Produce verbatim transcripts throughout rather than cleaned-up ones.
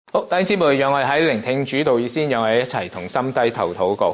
好，弟兄姊妹，讓我哋喺聆聽主道以先，讓我哋一齊同心低頭禱告。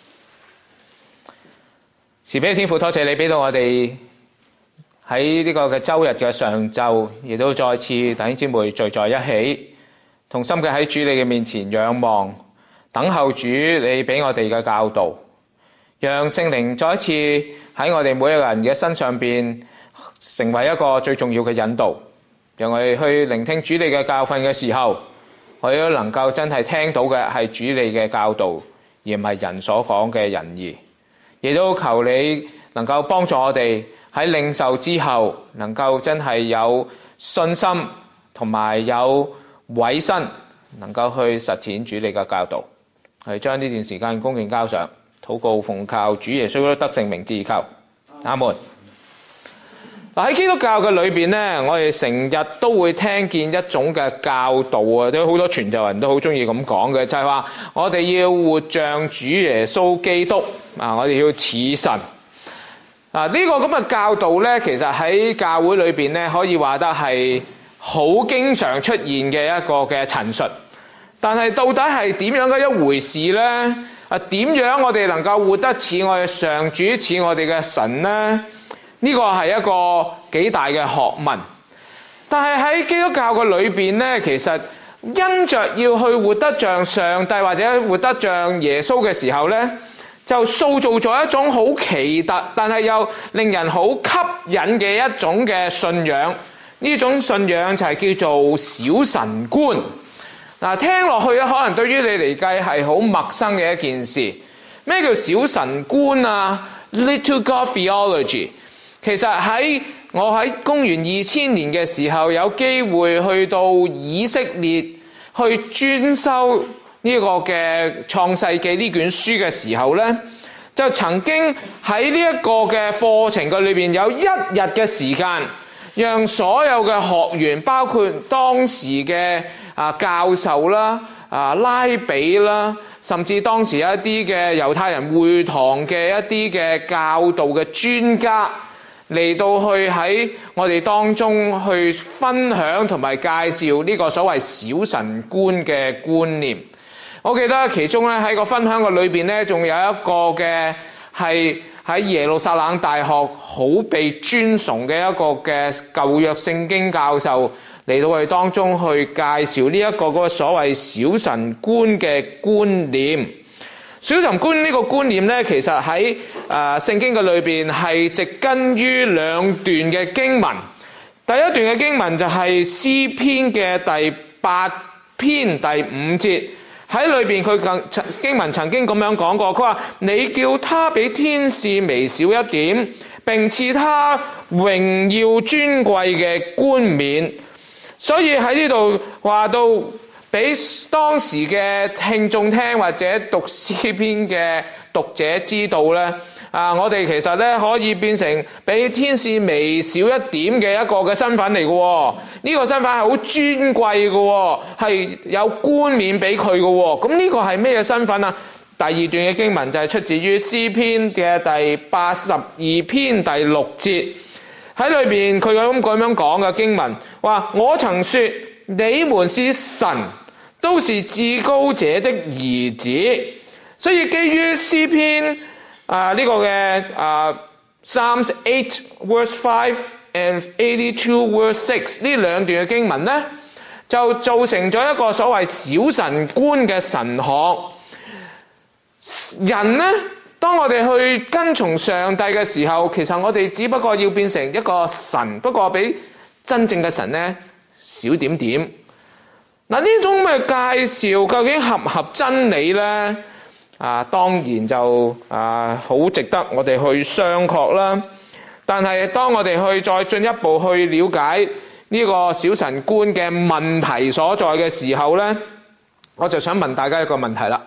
慈悲嘅天父，多謝你俾到我哋喺呢個嘅周日嘅上晝，亦都再次弟兄姊妹聚在一起，同心嘅喺主你嘅面前仰望，等候主你俾我哋嘅教導，讓聖靈再一次喺我哋每一個人嘅身上邊成為一個最重要嘅引導，讓我哋去聆聽主你嘅教訓嘅時候，我哋都能夠真係聽到嘅係主你嘅教導，而唔係人所講嘅仁義。亦都求你能夠幫助我哋喺領受之後，能夠真係有信心同埋有委身，能夠去實踐主你嘅教導。係將呢段時間恭敬交上，禱告奉靠主耶穌得勝名字求，阿門。喺基督教嘅裏邊咧，我哋成日都會聽見一種嘅教導啊，都好多傳道人都好中意咁講嘅，就係話我哋要活像主耶穌基督啊，我哋要似神啊。呢個咁嘅教導咧，其實喺教會裏邊咧，可以話得係好經常出現嘅一個嘅陳述。但係到底係點樣嘅一回事咧？啊，點樣我哋能夠活得似我哋上主，似我哋嘅神咧？呢個係一個幾大嘅學問，但係喺基督教嘅裏邊咧，其實因着要去活得像上帝或者活得像耶穌嘅時候咧，就塑造咗一種好奇特，但係又令人好吸引嘅一種嘅信仰。呢種信仰就係叫做小神觀。嗱，聽落去咧，可能對於你嚟計係好陌生嘅一件事。咩叫小神觀啊 ？Little God Theology。其實喺我喺公元二千年嘅時候，有機會去到以色列去專修呢個嘅創世記呢卷書嘅時候呢，就曾經喺呢一個嘅課程嘅裏邊有一日嘅時間，讓所有嘅學員，包括當時嘅啊教授啦、啊拉比啦，甚至當時一啲嘅猶太人會堂嘅一啲嘅教導嘅專家，嚟到去喺我哋當中去分享同埋介紹呢個所謂小神觀嘅觀念。我記得其中咧喺個分享嘅裏邊咧，仲有一個嘅係喺耶路撒冷大學好被尊崇嘅一個嘅舊約聖經教授嚟到我哋當中去介紹呢一個嗰個所謂小神觀嘅觀念。小神觀呢個觀念咧，其實喺誒聖經嘅裏邊係植根於兩段嘅經文。第一段嘅經文就係詩篇嘅第八篇第五節，喺裏邊佢更經文曾經咁樣講過，佢話你叫他比天使微小一點，並賜他榮耀尊貴嘅冠冕。所以喺呢度話到，俾當時嘅聽眾聽或者讀詩篇嘅讀者知道咧，啊，我哋其實咧可以變成比天使微小一點嘅一個嘅身份嚟嘅喎。呢個身份係好尊貴嘅喎，係有冠冕俾佢嘅喎。咁呢個係咩身份啊？第二段嘅經文就係出自於詩篇嘅第八十二篇第六節，喺裏邊佢咁咁樣講嘅經文，話我曾說你們是神，都是至高者的兒子。所以基於詩篇啊呢、這個嘅啊 Psalms eight verse five and eighty-two verse six 呢兩段嘅經文咧，就造成咗一個所謂小神觀嘅神學。人咧，當我哋去跟從上帝嘅時候，其實我哋只不過要變成一個神，不過比真正嘅神咧少點點。嗱，呢種嘅介紹究竟合唔合真理呢？啊，當然就啊好值得我哋去商榷啦。但係當我哋去再進一步去了解呢個小神觀嘅問題所在嘅時候呢，我就想問大家一個問題啦。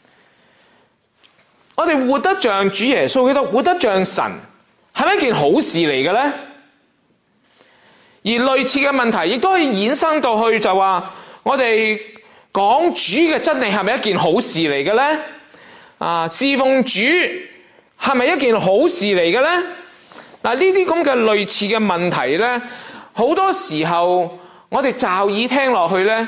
我哋活得像主耶穌基督，活得像神，係咪一件好事嚟嘅呢？而類似嘅問題亦都可以衍生到去就話，我哋講主嘅真理係咪一件好事嚟嘅呢？啊，侍奉主係咪一件好事嚟嘅呢？嗱，呢啲咁嘅類似嘅問題呢，好多時候我哋驟耳聽落去呢，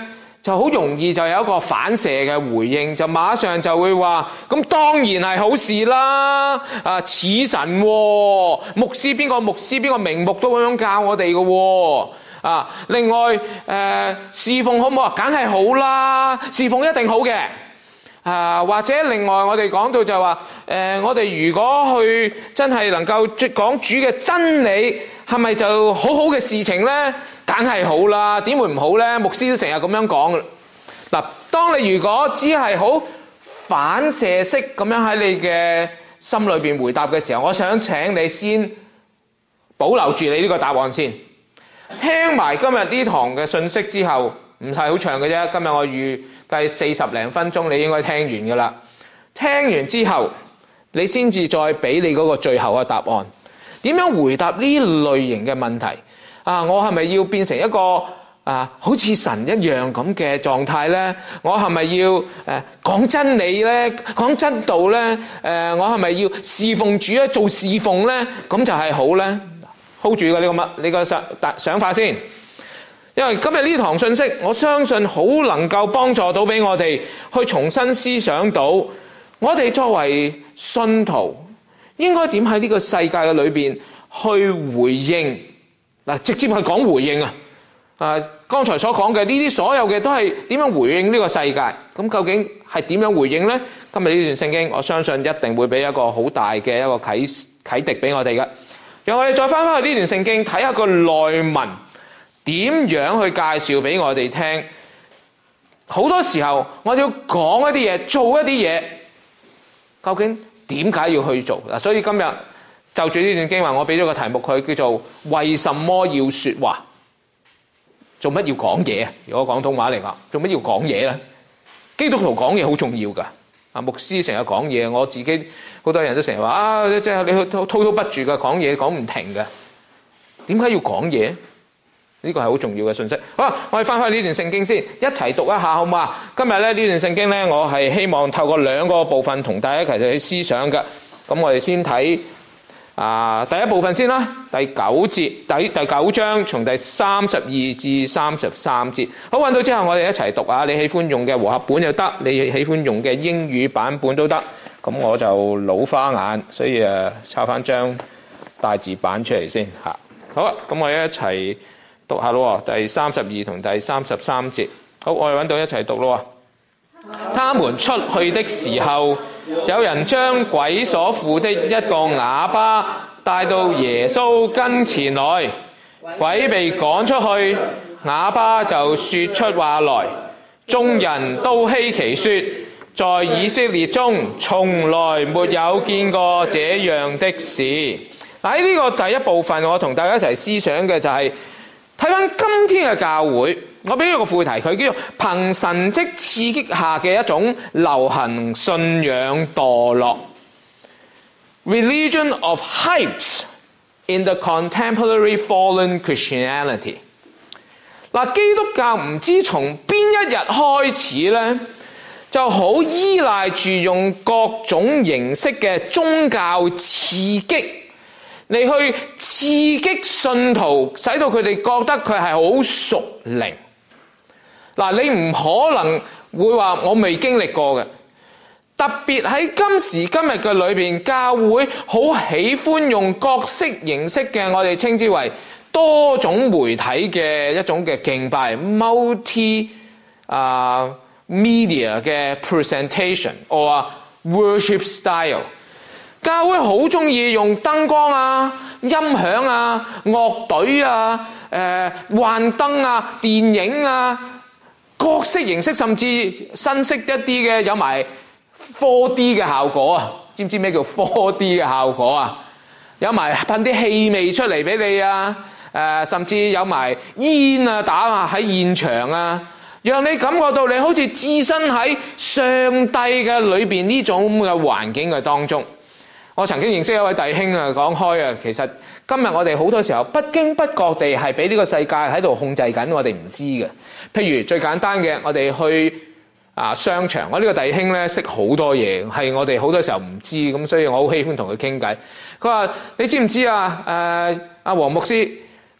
就好容易就有一個反射嘅回應，就馬上就會話：咁當然係好事啦！啊，似神喎，牧師邊個牧師邊個名目都咁樣教我哋嘅喎。啊，另外誒、呃、侍奉好唔好啊？梗係好啦，侍奉一定好嘅。啊，或者另外我哋講到就話誒、呃，我哋如果去真係能夠講主嘅真理，係咪就好好嘅事情呢？梗係好啦，點會唔好呢？牧師都成日咁樣講。嗱，當你如果只係好反射式咁樣喺你嘅心裏邊回答嘅時候，我想請你先保留住你呢個答案先。聽埋今日呢堂嘅信息之後，唔係好長嘅啫。今日我預計四十零分鐘，你應該聽完㗎啦。聽完之後，你先至再俾你嗰個最後嘅答案。點樣回答呢類型嘅問題？啊，我係咪要變成一個啊好似神一樣咁嘅狀態呢？我係咪要誒、啊、講真理呢？講真道呢？誒、啊，我係咪要侍奉主啊？做侍奉呢？咁就係好呢？hold 住個呢個乜呢個想想法先，因為今日呢堂信息，我相信好能夠幫助到俾我哋去重新思想到，我哋作為信徒應該點喺呢個世界嘅裏邊去回應嗱，直接係講回應啊！啊，剛才所講嘅呢啲所有嘅都係點樣回應呢個世界？咁究竟係點樣回應呢？今日呢段聖經，我相信一定會俾一個好大嘅一個啟啟迪俾我哋嘅。讓我哋再翻返去呢段聖經，睇下個內文點樣去介紹俾我哋聽。好多時候我哋要講一啲嘢，做一啲嘢，究竟點解要去做嗱？所以今日就住呢段經文，我俾咗個題目佢，叫做為什麼要說話？做乜要講嘢啊？如果廣東話嚟講，做乜要講嘢咧？基督徒講嘢好重要噶。啊，牧師成日講嘢，我自己好多人都成日話啊，即係你滔滔不絕嘅講嘢，講唔停嘅。點解要講嘢？呢個係好重要嘅信息。好啦，我哋翻返去呢段聖經先，一齊讀一下好嘛？今日咧呢段聖經咧，我係希望透過兩個部分同大家一齊去思想嘅。咁我哋先睇啊第一部分先啦，第九節第第九章從第三十二至三十三節。好，揾到之後我哋一齊讀啊！你喜歡用嘅和合本又得，你喜歡用嘅英語版本都得。咁我就老花眼，所以誒抄翻張大字版出嚟先嚇。好啦，咁我哋一齊讀下咯，第三十二同第三十三節。好，我哋揾到一齊讀咯。他們出去的時候，有人將鬼所附的一個啞巴帶到耶穌跟前來，鬼被趕出去，啞巴就說出話來。眾人都稀奇說，在以色列中從來沒有見過這樣的事。喺呢個第一部分，我同大家一齊思想嘅就係睇翻今天嘅教會。我俾咗個副題，佢叫做憑神蹟刺激下嘅一種流行信仰墮落 ，Religion of hypes in the contemporary fallen Christianity。嗱，基督教唔知從邊一日開始咧，就好依賴住用各種形式嘅宗教刺激嚟去刺激信徒，使到佢哋覺得佢係好屬靈。嗱，你唔可能會話我未經歷過嘅，特別喺今時今日嘅裏邊，教會好喜歡用各式形式嘅我哋稱之為多種媒體嘅一種嘅敬拜 multi 啊、uh, media 嘅 presentation or worship style。教會好中意用燈光啊、音響啊、樂隊啊、誒、呃、幻燈啊、電影啊。各式形式，甚至新式一啲嘅有埋 four D 嘅效果啊！知唔知咩叫 four D 嘅效果啊？有埋噴啲氣味出嚟俾你啊！誒、呃，甚至有埋煙啊打啊喺現場啊，讓你感覺到你好似置身喺上帝嘅裏邊呢種嘅環境嘅當中。我曾經認識一位弟兄啊，講開啊，其實今日我哋好多時候不經不覺地係俾呢個世界喺度控制緊，我哋唔知嘅。譬如最簡單嘅，我哋去啊商場，我呢個弟兄咧識好多嘢，係我哋好多時候唔知，咁所以我好喜歡同佢傾偈。佢話：你知唔知啊？誒、呃，阿黃牧師，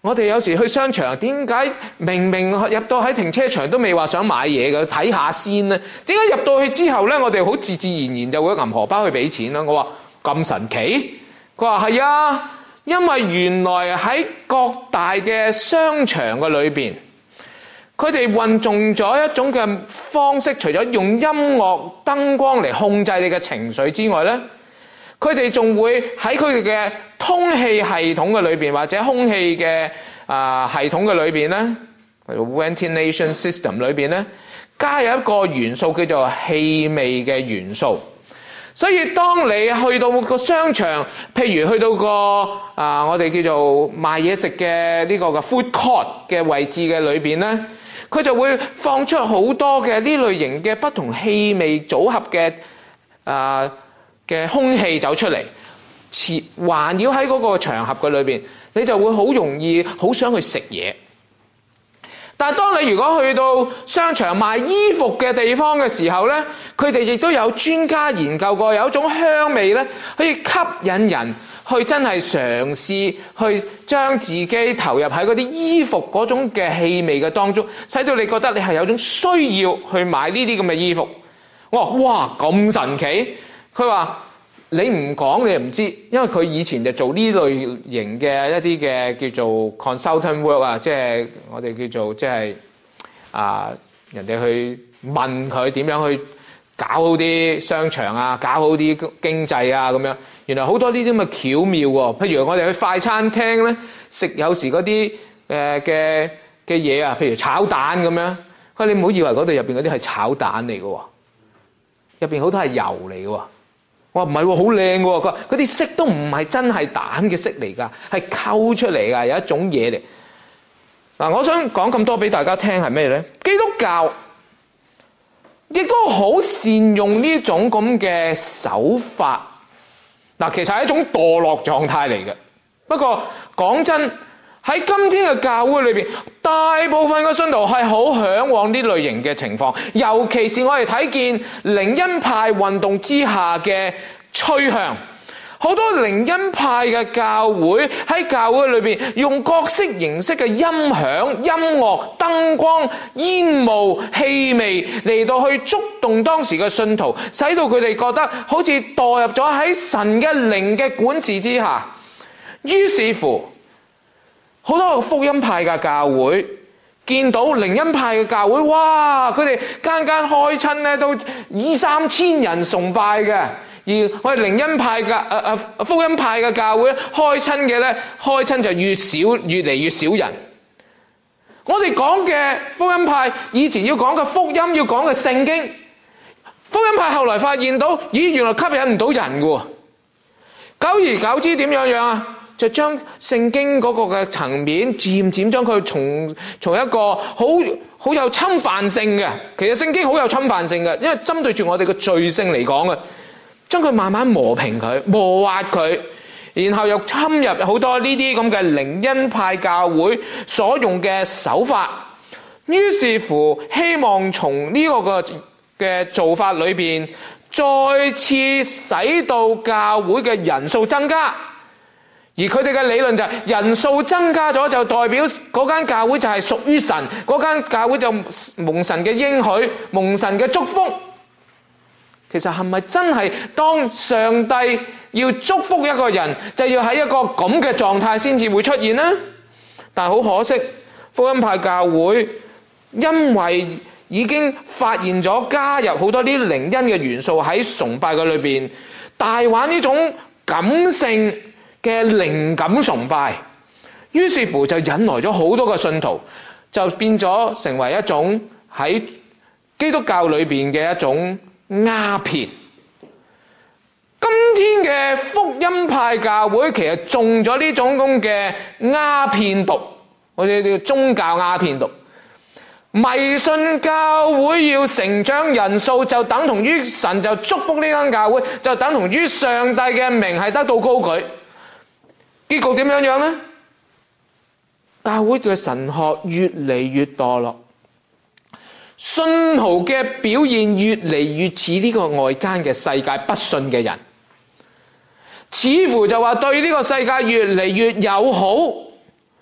我哋有時去商場，點解明明入到喺停車場都未話想買嘢嘅，睇下先呢？點解入到去之後呢，我哋好自自然然就會揞荷包去俾錢啦？我話咁神奇？佢話係啊，因為原來喺各大嘅商場嘅裏邊，佢哋運用咗一種嘅方式，除咗用音樂、燈光嚟控制你嘅情緒之外呢，佢哋仲會喺佢哋嘅通氣系統嘅裏邊，或者空氣嘅啊、呃、系統嘅裏邊咧 ，ventilation system 裏邊咧，加入一個元素叫做氣味嘅元素。所以當你去到個商場，譬如去到個啊、呃、我哋叫做賣嘢食嘅呢個嘅 food court 嘅位置嘅裏邊咧，佢就會放出好多嘅呢類型嘅不同氣味組合嘅啊嘅空氣走出嚟，環繞喺嗰個場合嘅裏邊，你就會好容易好想去食嘢。但係當你如果去到商場賣衣服嘅地方嘅時候呢，佢哋亦都有專家研究過，有一種香味呢，可以吸引人去真係嘗試去將自己投入喺嗰啲衣服嗰種嘅氣味嘅當中，使到你覺得你係有種需要去買呢啲咁嘅衣服。我話哇，咁神奇！佢話你唔講你又唔知，因為佢以前就做呢類型嘅一啲嘅叫做 consultant work 啊，即係我哋叫做即係啊人哋去問佢點樣去搞好啲商場啊，搞好啲經濟啊咁樣。原來好多呢啲咁嘅巧妙喎，譬如我哋去快餐廳咧食有時嗰啲誒嘅嘅嘢啊，譬如炒蛋咁樣，佢你唔好以為嗰度入邊嗰啲係炒蛋嚟嘅喎，入邊好多係油嚟嘅喎。我話唔係喎，好靚喎！佢話嗰啲色都唔係真係蛋嘅色嚟㗎，係溝出嚟㗎，有一種嘢嚟。嗱，我想講咁多俾大家聽係咩咧？基督教亦都好善用呢種咁嘅手法。嗱，其實係一種墮落狀態嚟嘅。不過講真，喺今天嘅教會裏邊，大部分嘅信徒係好嚮往呢類型嘅情況，尤其是我哋睇見靈恩派運動之下嘅趨向，好多靈恩派嘅教會喺教會裏邊用各式形式嘅音響、音樂、燈光、煙霧、氣味嚟到去觸動當時嘅信徒，使到佢哋覺得好似墮入咗喺神嘅靈嘅管治之下。於是乎，好多個福音派嘅教會見到靈恩派嘅教會，哇！佢哋間間開親咧都二三千人崇拜嘅，而我哋靈恩派嘅誒誒福音派嘅教會開親嘅咧，開親就越少，越嚟越少人。我哋講嘅福音派以前要講嘅福音，要講嘅聖經，福音派後來發現到，咦，原來吸引唔到人嘅喎。久而久之點樣樣啊？就將聖經嗰個嘅層面漸漸將佢從從一個好好有侵犯性嘅，其實聖經好有侵犯性嘅，因為針對住我哋嘅罪性嚟講嘅，將佢慢慢磨平佢、磨滑佢，然後又侵入好多呢啲咁嘅靈恩派教會所用嘅手法，於是乎希望從呢個嘅嘅做法裏邊，再次使到教會嘅人數增加。而佢哋嘅理論就係人數增加咗就代表嗰間教會就係屬於神，嗰間教會就蒙神嘅應許、蒙神嘅祝福。其實係咪真係當上帝要祝福一個人，就要喺一個咁嘅狀態先至會出現呢？但係好可惜，福音派教會因為已經發現咗加入好多啲靈恩嘅元素喺崇拜嘅裏邊，大玩呢種感性嘅靈感崇拜，於是乎就引來咗好多個信徒，就變咗成為一種喺基督教裏邊嘅一種鴉片。今天嘅福音派教會其實中咗呢種咁嘅鴉片毒，我哋叫宗教鴉片毒。迷信教會要成長人數，就等同於神就祝福呢間教會，就等同於上帝嘅名係得到高舉。結局點樣樣呢？教會嘅神學越嚟越墮落，信徒嘅表現越嚟越似呢個外間嘅世界不信嘅人，似乎就話對呢個世界越嚟越友好，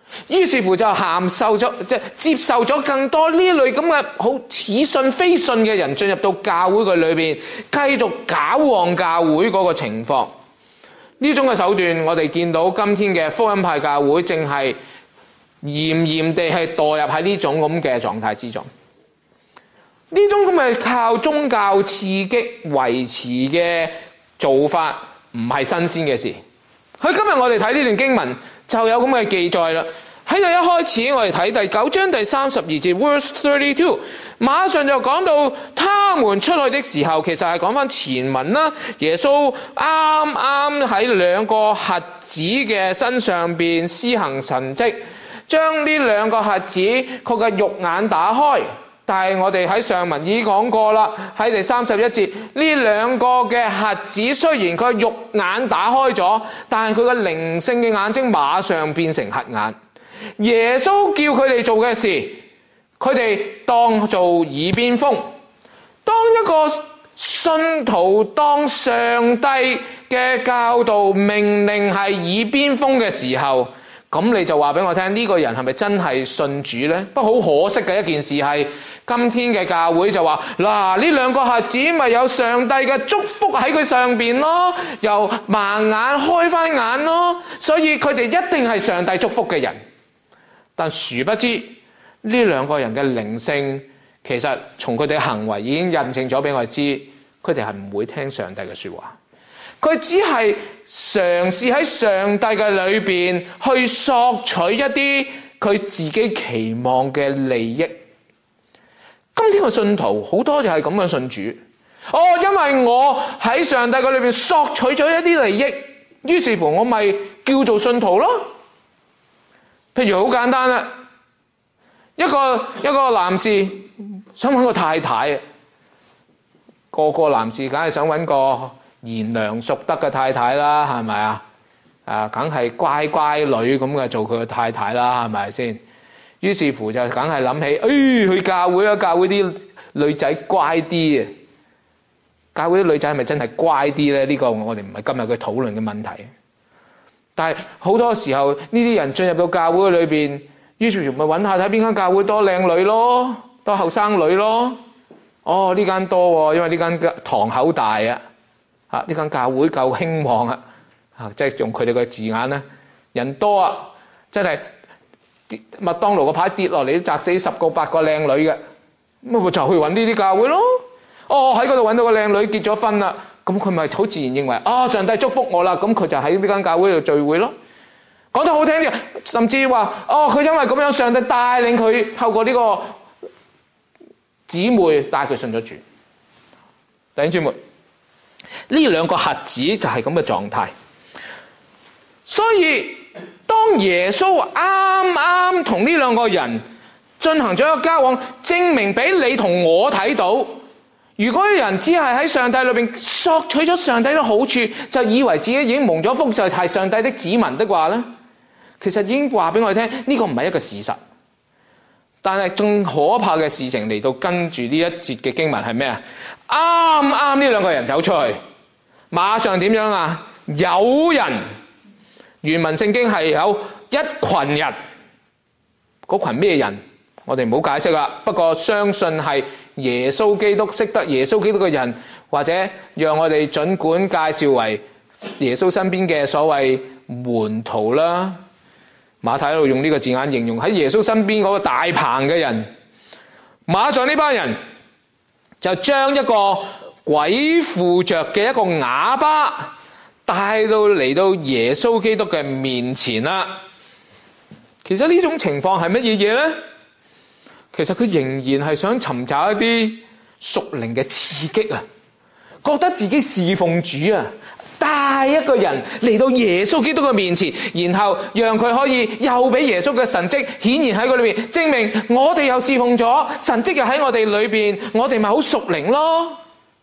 於是乎就函授咗，即係接受咗更多呢類咁嘅好似信非信嘅人進入到教會嘅裏邊，繼續搞旺教會嗰個情況。呢種嘅手段，我哋見到今天嘅福音派教會正係嚴嚴地係墮入喺呢種咁嘅狀態之中。呢種咁嘅靠宗教刺激維持嘅做法，唔係新鮮嘅事。喺今日我哋睇呢段經文就有咁嘅記載啦。喺第一開始我哋睇第九章第三十二節 verse thirty-two， 馬上就講到他們出去的時候，其實係講翻前文啦。耶穌啱啱喺兩個瞎子嘅身上邊施行神蹟，將呢兩個瞎子佢嘅肉眼打開。但係我哋喺上文已經講過啦，喺第三十一節，呢兩個嘅瞎子雖然佢肉眼打開咗，但係佢嘅靈性嘅眼睛馬上變成瞎眼。耶穌叫佢哋做嘅事，佢哋當做耳邊風。當一個信徒當上帝嘅教導命令係耳邊風嘅時候，咁你就話俾我聽，呢個人係咪真係信主呢？不過好可惜嘅一件事係，今天嘅教會就話嗱，呢兩個瞎子咪有上帝嘅祝福喺佢上邊咯，由盲眼開翻眼咯，所以佢哋一定係上帝祝福嘅人。但殊不知呢兩個人嘅靈性，其實從佢哋嘅行為已經印證咗俾我哋知，佢哋係唔會聽上帝嘅說話。佢只係嘗試喺上帝嘅裏邊去索取一啲佢自己期望嘅利益。今天嘅信徒好多就係咁樣信主。哦，因為我喺上帝嘅裏邊索取咗一啲利益，於是乎我咪叫做信徒咯。譬如好簡單啦，一個一個男士想揾個太太啊，個個男士梗係想揾個賢良淑德嘅太太啦，係咪啊？啊，梗係乖乖女咁嘅做佢嘅太太啦，係咪先？於是乎就梗係諗起，誒、哎，去教會啊，教會啲女仔乖啲啊，教會啲女仔係咪真係乖啲咧？呢、這個我哋唔係今日嘅討論嘅問題。但係好多時候呢啲人進入到教會裏邊，於是乎咪揾下睇邊間教會多靚女咯，多後生女咯。哦，呢間多喎，因為呢間堂口大啊。啊！呢間教會夠興旺啊！啊，即係用佢哋嘅字眼咧，人多啊，真係麥當勞個牌跌落嚟都砸死十個八個靚女嘅，咁咪就去揾呢啲教會咯。哦，喺嗰度揾到個靚女結咗婚啦，咁佢咪好自然認為啊、哦，上帝祝福我啦，咁佢就喺呢間教會度聚會咯。講得好聽啲，甚至話哦，佢因為咁樣，上帝帶領佢透過呢個姊妹帶佢信咗主。弟兄姊妹。呢兩個瞎子就係咁嘅狀態，所以當耶穌啱啱同呢兩個人進行咗一個交往，證明俾你同我睇到，如果人只係喺上帝裏邊索取咗上帝嘅好處，就以為自己已經蒙咗福，就係上帝的子民的話呢，其實已經話俾我哋聽，呢、這個唔係一個事實。但係更可怕嘅事情嚟到，跟住呢一節嘅經文係咩啊？啱啱呢兩個人走出去，馬上點樣啊？有人，原文聖經係有一群人，嗰群咩人？我哋唔好解釋啦。不過相信係耶穌基督，識得耶穌基督嘅人，或者讓我哋盡管介紹為耶穌身邊嘅所謂門徒啦。馬太喺度用呢個字眼形容喺耶穌身邊嗰個大棚嘅人，馬上呢班人就將一個鬼附着嘅一個啞巴帶到嚟到耶穌基督嘅面前啦。其實呢種情況係乜嘢嘢呢？其實佢仍然係想尋找一啲屬靈嘅刺激啊，覺得自己侍奉主啊，帶一個人嚟到耶穌基督嘅面前，然後讓佢可以又俾耶穌嘅神蹟顯現喺佢裏邊，證明我哋又侍奉咗，神蹟又喺我哋裏邊，我哋咪好屬靈咯。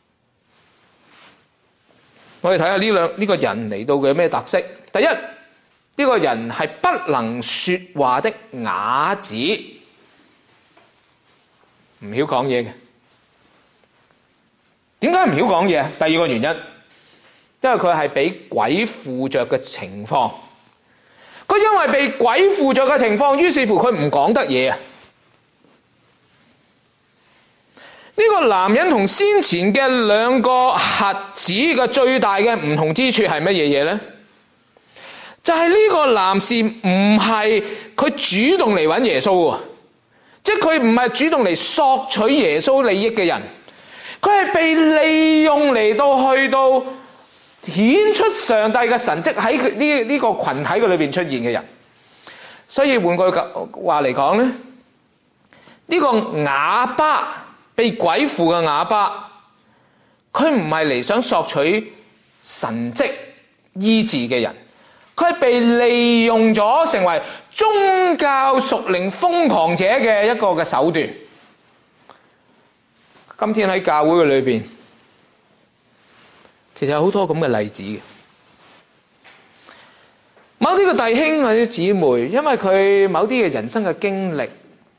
我哋睇下呢兩呢個人嚟到嘅咩特色？第一，呢、這個人係不能說話的啞子，唔曉講嘢嘅。點解唔曉講嘢？第二個原因，因為佢係俾鬼附着嘅情況。佢佢因為被鬼附咗嘅情況，於是乎佢唔講得嘢啊！呢個男人同先前嘅兩個瞎子嘅最大嘅唔同之處係乜嘢嘢呢？就係呢個男士唔係佢主動嚟揾耶穌喎，即係佢唔係主動嚟索取耶穌利益嘅人，佢係被利用嚟到去到顯出上帝嘅神蹟喺佢呢呢個群體嘅裏邊出現嘅人。所以換句話嚟講咧，呢個啞巴被鬼附嘅啞巴，佢唔係嚟想索取神蹟醫治嘅人，佢係被利用咗成為宗教屬靈瘋狂者嘅一個嘅手段。今天喺教會嘅裏邊，其實有好多咁嘅例子嘅。某啲嘅弟兄或者姊妹，因為佢某啲嘅人生嘅經歷，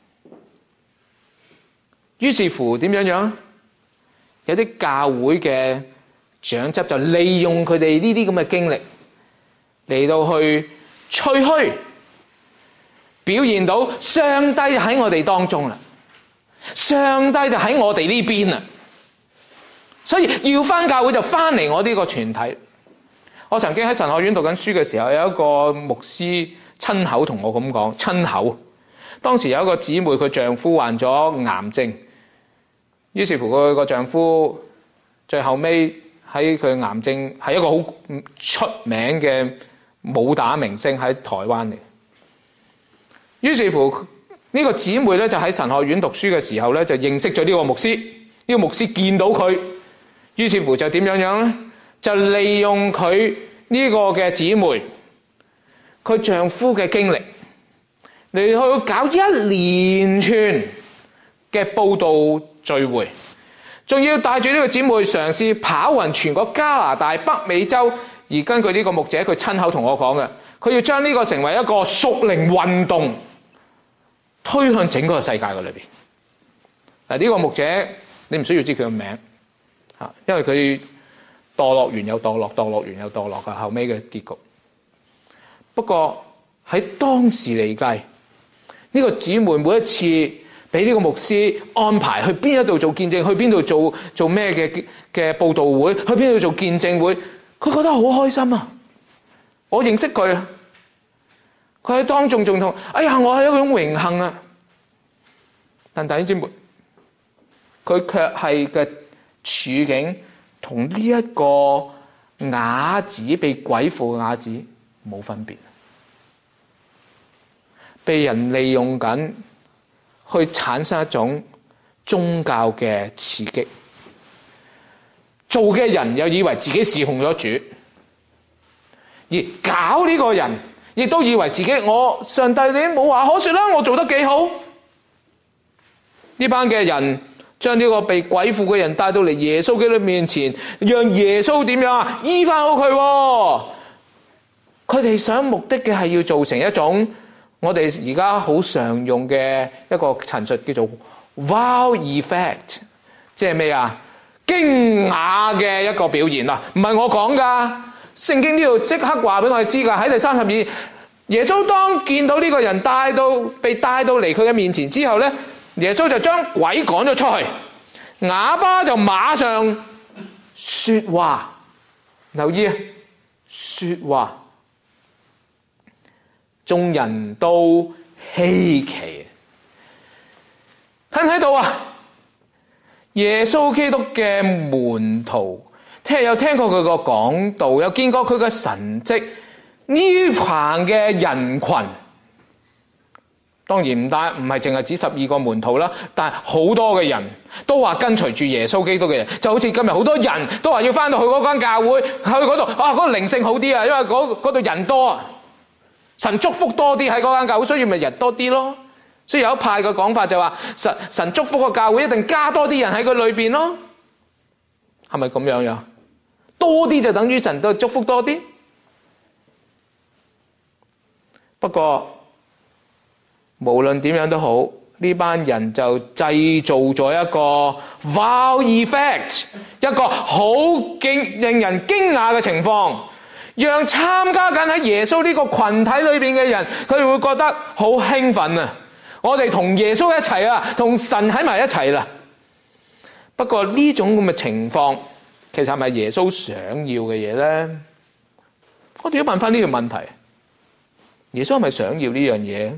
於是乎點樣樣？有啲教會嘅長執就利用佢哋呢啲咁嘅經歷嚟到去吹噓，表現到上帝喺我哋當中啦，上帝就喺我哋呢邊啦，所以要返教會就返嚟我呢個團體。我曾經喺神學院讀緊書嘅時候，有一個牧師親口同我咁講，親口。當時有一個姊妹，佢丈夫患咗癌症，於是乎佢個丈夫最後尾喺佢癌症係一個好出名嘅武打明星喺台灣嚟。於是乎呢個姊妹咧就喺神學院讀書嘅時候咧就認識咗呢個牧師，呢個牧師見到佢，於是乎就點樣樣咧？就利用佢呢個嘅姊妹，佢丈夫嘅經歷嚟去搞一連串嘅佈道聚會，仲要帶住呢個姊妹嘗試跑勻全個加拿大、北美洲。而根據呢個牧者佢親口同我講嘅，佢要將呢個成為一個屬靈運動，推向整個世界嘅裏邊。嗱，呢個牧者你唔需要知佢嘅名嚇，因為佢墮落完又墮落，墮落完又墮落嘅後尾嘅結局。不過喺當時嚟計，呢個姊妹每一次俾呢個牧師安排去邊一度做見證，去邊度做做咩嘅嘅佈道會，去邊度做見證會，佢覺得好開心啊！我認識佢啊，佢喺當眾仲同，哎呀，我係一種榮幸啊！但弟兄姊妹，佢卻係嘅處境同呢一個啞子被鬼附嘅啞子冇分別，被人利用緊去產生一種宗教嘅刺激，做嘅人又以為自己侍奉咗主，而搞呢個人亦都以為自己，我上帝你冇話可說啦，我做得幾好。呢班嘅人將呢個被鬼附嘅人帶到嚟耶穌基督面前，讓耶穌點樣啊？醫翻好佢。佢哋想目的嘅係要造成一種我哋而家好常用嘅一個陳述，叫做 wow effect， 即係咩啊？驚訝嘅一個表現啊！唔係我講噶，聖經呢度即刻話俾我哋知噶。喺第三十二，耶穌當見到呢個人帶到被帶到嚟佢嘅面前之後咧，耶穌就將鬼趕咗出去，啞巴就馬上說話。留意啊，說話，眾人都稀奇。睇唔睇到啊？耶穌基督嘅門徒，聽有聽過佢個講道，有見過佢嘅神蹟，呢棚嘅人群。當然唔單唔係淨係指十二個門徒啦，但係好多嘅人都話跟隨住耶穌基督嘅人，就好似今日好多人都話要翻到去嗰間教會，去嗰度啊，嗰個靈性好啲啊，因為嗰嗰度人多啊，神祝福多啲喺嗰間教會，所以咪人多啲咯。所以有一派嘅講法就話神神祝福個教會一定加多啲人喺佢裏邊咯，係咪咁樣樣？多啲就等於神都祝福多啲。不過無論點樣都好，呢班人就製造咗一個 wow effect， 一個好驚令人驚訝嘅情況， 讓參加緊喺耶穌呢個群體裏邊嘅人，佢哋會覺得好興奮啊！我哋同耶穌一齊啊，同神喺埋一齊啦。不過呢種咁嘅情況，其實係咪耶穌想要嘅嘢咧？我哋要問翻呢個問題：耶穌係咪想要呢樣嘢？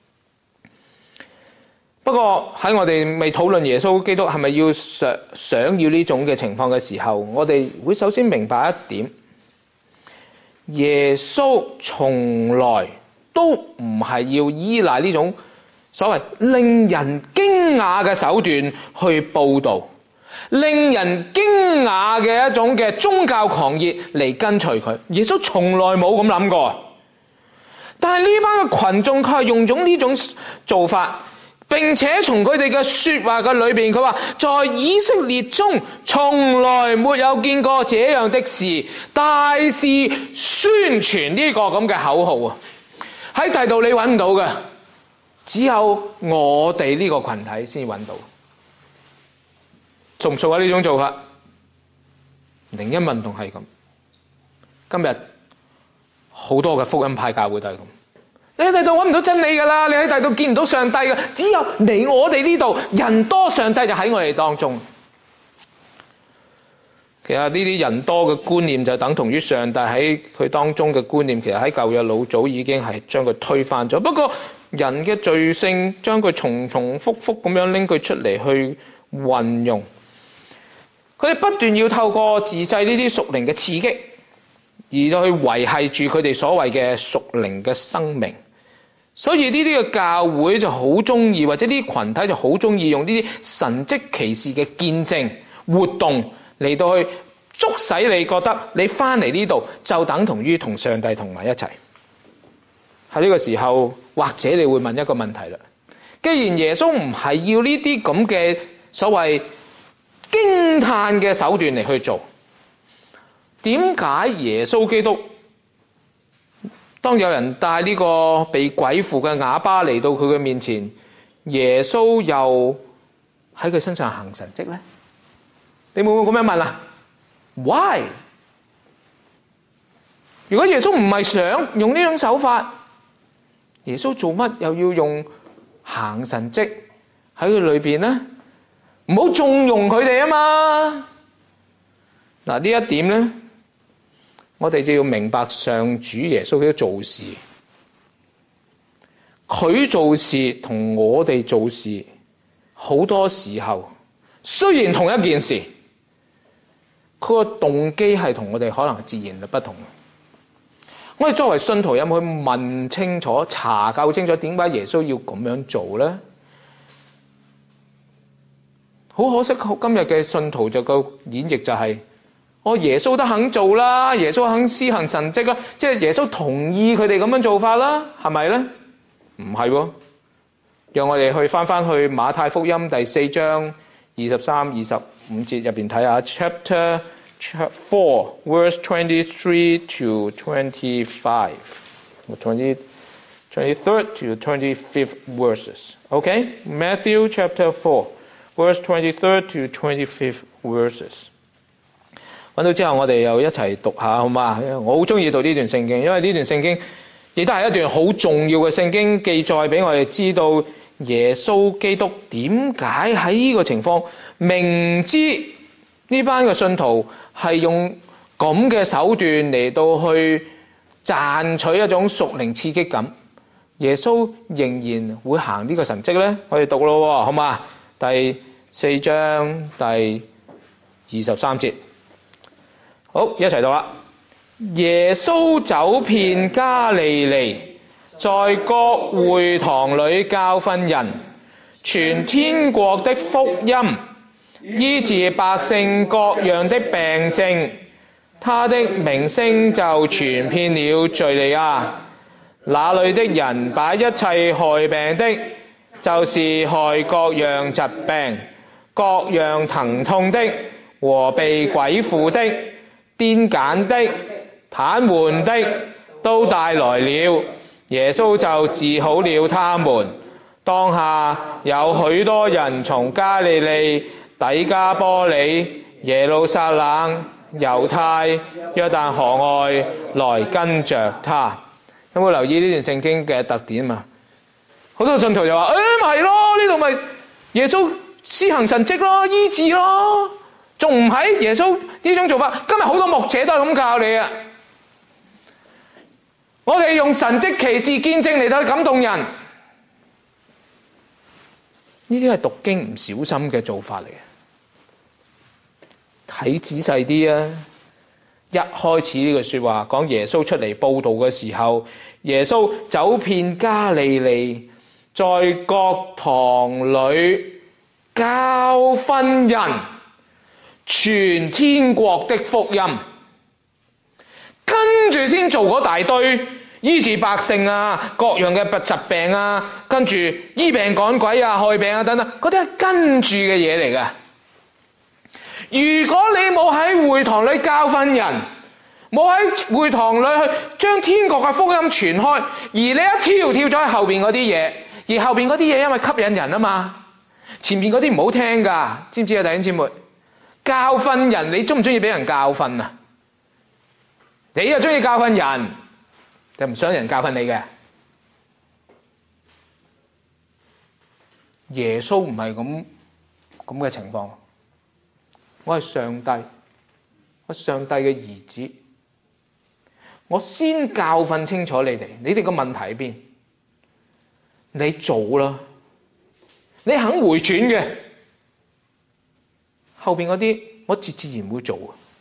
不過喺我哋未討論耶穌基督係咪要想想要呢種嘅情況嘅時候，我哋會首先明白一點：耶穌從來都唔係要依賴呢種所謂令人驚訝嘅手段去報導，令人驚訝嘅一種嘅宗教狂熱嚟跟隨佢。耶穌從來冇咁諗過，但係呢班嘅群眾佢係用咗呢種做法。並且從佢哋嘅說話嘅裏邊，佢話在以色列中從來沒有見過這樣的事，大肆宣傳呢個咁嘅口號啊！喺第度你揾唔到嘅，只有我哋呢個群體先揾到。熟唔熟啊？呢種做法，靈恩運動係咁。今日好多嘅福音派教會都係咁。你喺第度揾唔到真理噶啦，你喺第度見唔到上帝噶，只有嚟我哋呢度，人多上帝就喺我哋當中。其實呢啲人多嘅觀念就等同於上帝喺佢當中嘅觀念，其實喺舊約老早已經係將佢推翻咗。不過人嘅罪性將佢重重複複咁樣拎佢出嚟去運用，佢哋不斷要透過自製呢啲屬靈嘅刺激，而到去維繫住佢哋所謂嘅屬靈嘅生命。所以呢啲嘅教會就好中意，或者呢啲群體就好中意用呢啲神蹟奇事嘅見證活動嚟到去促使你覺得你翻嚟呢度就等同於同上帝同埋一齊。喺呢個時候，或者你會問一個問題啦：既然耶穌唔係要呢啲咁嘅所謂驚嘆嘅手段嚟去做，點解耶穌基督當有人帶呢個被鬼附嘅啞巴嚟到佢嘅面前，耶穌又喺佢身上行神蹟呢？你會唔會咁樣問啊？ Why？ 如果耶穌唔係想用呢種手法，耶穌做乜又要用行神蹟喺佢裏邊呢？唔好縱容佢哋啊嘛！嗱，呢一點呢，我哋就要明白上主耶穌嘅做事，佢做事同我哋做事好多時候雖然同一件事，佢個動機係同我哋可能自然就不同。我哋作為信徒有冇去問清楚、查究清楚點解耶穌要咁樣做呢？好可惜，今日嘅信徒就個演繹就係、是：哦，耶穌都肯做啦，耶穌肯施行神蹟啦，即係耶穌同意佢哋咁樣做法啦，係咪呢？唔係喎，讓我哋去翻翻去馬太福音第四章二十三、二十五節入邊睇下 ，Chapter four, verse twenty-three to twenty-five, twenty, twenty-third to twenty-fifth verses. OK, Matthew chapter four.Verse twenty-third to twenty-fifth verses。揾到之後，我哋又一齊讀下好嘛？我好中意讀呢段聖經，因為呢段聖經亦都係一段好重要嘅聖經，記載俾我哋知道耶穌基督點解喺呢個情況，明知呢班嘅信徒係用咁嘅手段嚟到去賺取一種屬靈刺激感，耶穌仍然會行呢個神蹟呢？我哋讀咯，好嘛？第四章第二十三節，好，一齊讀啦。耶穌走遍加利利，在各會堂裏教訓人，傳天國的福音，醫治百姓各樣的病症。他的名聲就傳遍了敘利亞，那裏的人把一切害病的，就是害各樣疾病、各樣疼痛的和被鬼附的、癲癇的、癱瘓的，都帶來了。耶穌就治好了他們。當下有許多人從加利利、底加波利、耶路撒冷、 猶太、約旦河外來跟着他。有冇留意呢段聖經嘅特點啊？好多信徒就話：誒咪係咯，呢度咪耶穌施行神蹟咯，醫治咯，仲唔係耶穌呢種做法？今日好多牧者都係咁教你啊！我哋用神蹟奇事見證嚟到去感動人，呢啲係讀經唔小心嘅做法嚟嘅。睇仔細啲啊！一開始呢句說話講耶穌出嚟報道嘅時候，耶穌走遍加利利，在各堂裏教訓人，傳天國的福音。跟住先做嗰大堆醫治百姓啊，各樣嘅疾病啊，跟住醫病趕鬼啊、害病啊等等，嗰啲係跟住嘅嘢嚟㗎。如果你冇喺會堂裏教訓人，冇喺會堂裏去將天國嘅福音傳開，而你一跳跳咗喺後邊嗰啲嘢，而後邊嗰啲嘢因為吸引人啊嘛，前面嗰啲唔好聽㗎，知唔知啊，弟兄姊妹？教訓人，你中唔中意俾人教訓啊？你又中意教訓人，就唔想人教訓你嘅？耶穌唔係咁咁嘅情況。我係上帝，我係上帝嘅兒子，我先教訓清楚你哋，你哋個問題喺邊？你做啦，你肯回轉嘅，後邊嗰啲我自自然會做。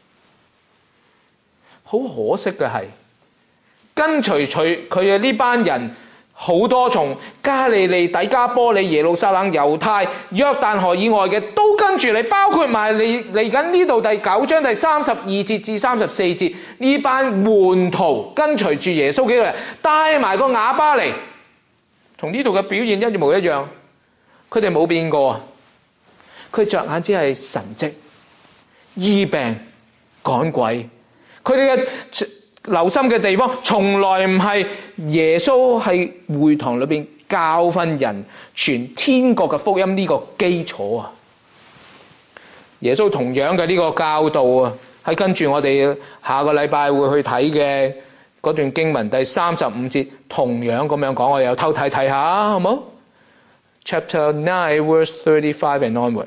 好可惜嘅係，跟隨佢佢嘅呢班人，好多從加利利、底加波利、耶路撒冷、猶太、約旦河以外嘅都跟住你，包括埋你嚟緊呢度第九章第三十二節至三十四節呢班門徒跟隨住耶穌幾個人，帶埋個啞巴嚟，同呢度嘅表現一模一樣，佢哋冇變過啊！佢着眼只係神蹟、醫病、趕鬼，佢哋嘅留心嘅地方，從來唔係耶穌喺會堂裏邊教訓人傳天國嘅福音呢個基礎啊！耶穌同樣嘅呢個教導啊，喺跟住我哋下個禮拜會去睇嘅嗰段經文第三十五節，同樣咁樣講，我哋又偷睇睇下，好冇 ？Chapter nine, verse thirty-five and onward。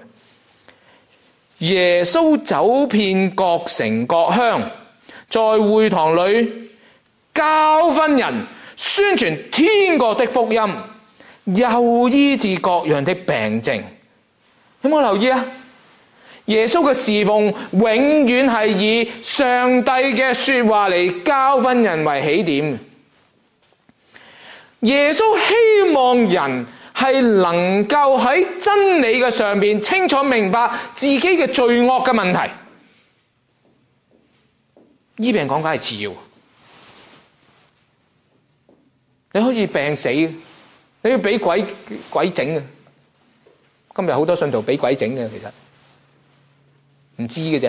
耶穌走遍各城各鄉，在會堂裏教訓人，宣傳天國的福音，又醫治各樣的病症。有冇留意啊？耶穌嘅侍奉永遠係以上帝嘅說話嚟教訓人為起點。耶穌希望人係能夠喺真理嘅上邊清楚明白自己嘅罪惡嘅問題。醫病講解係次要，你可以病死，你要俾鬼鬼整嘅。今日好多信徒俾鬼整嘅，其實唔知嘅啫。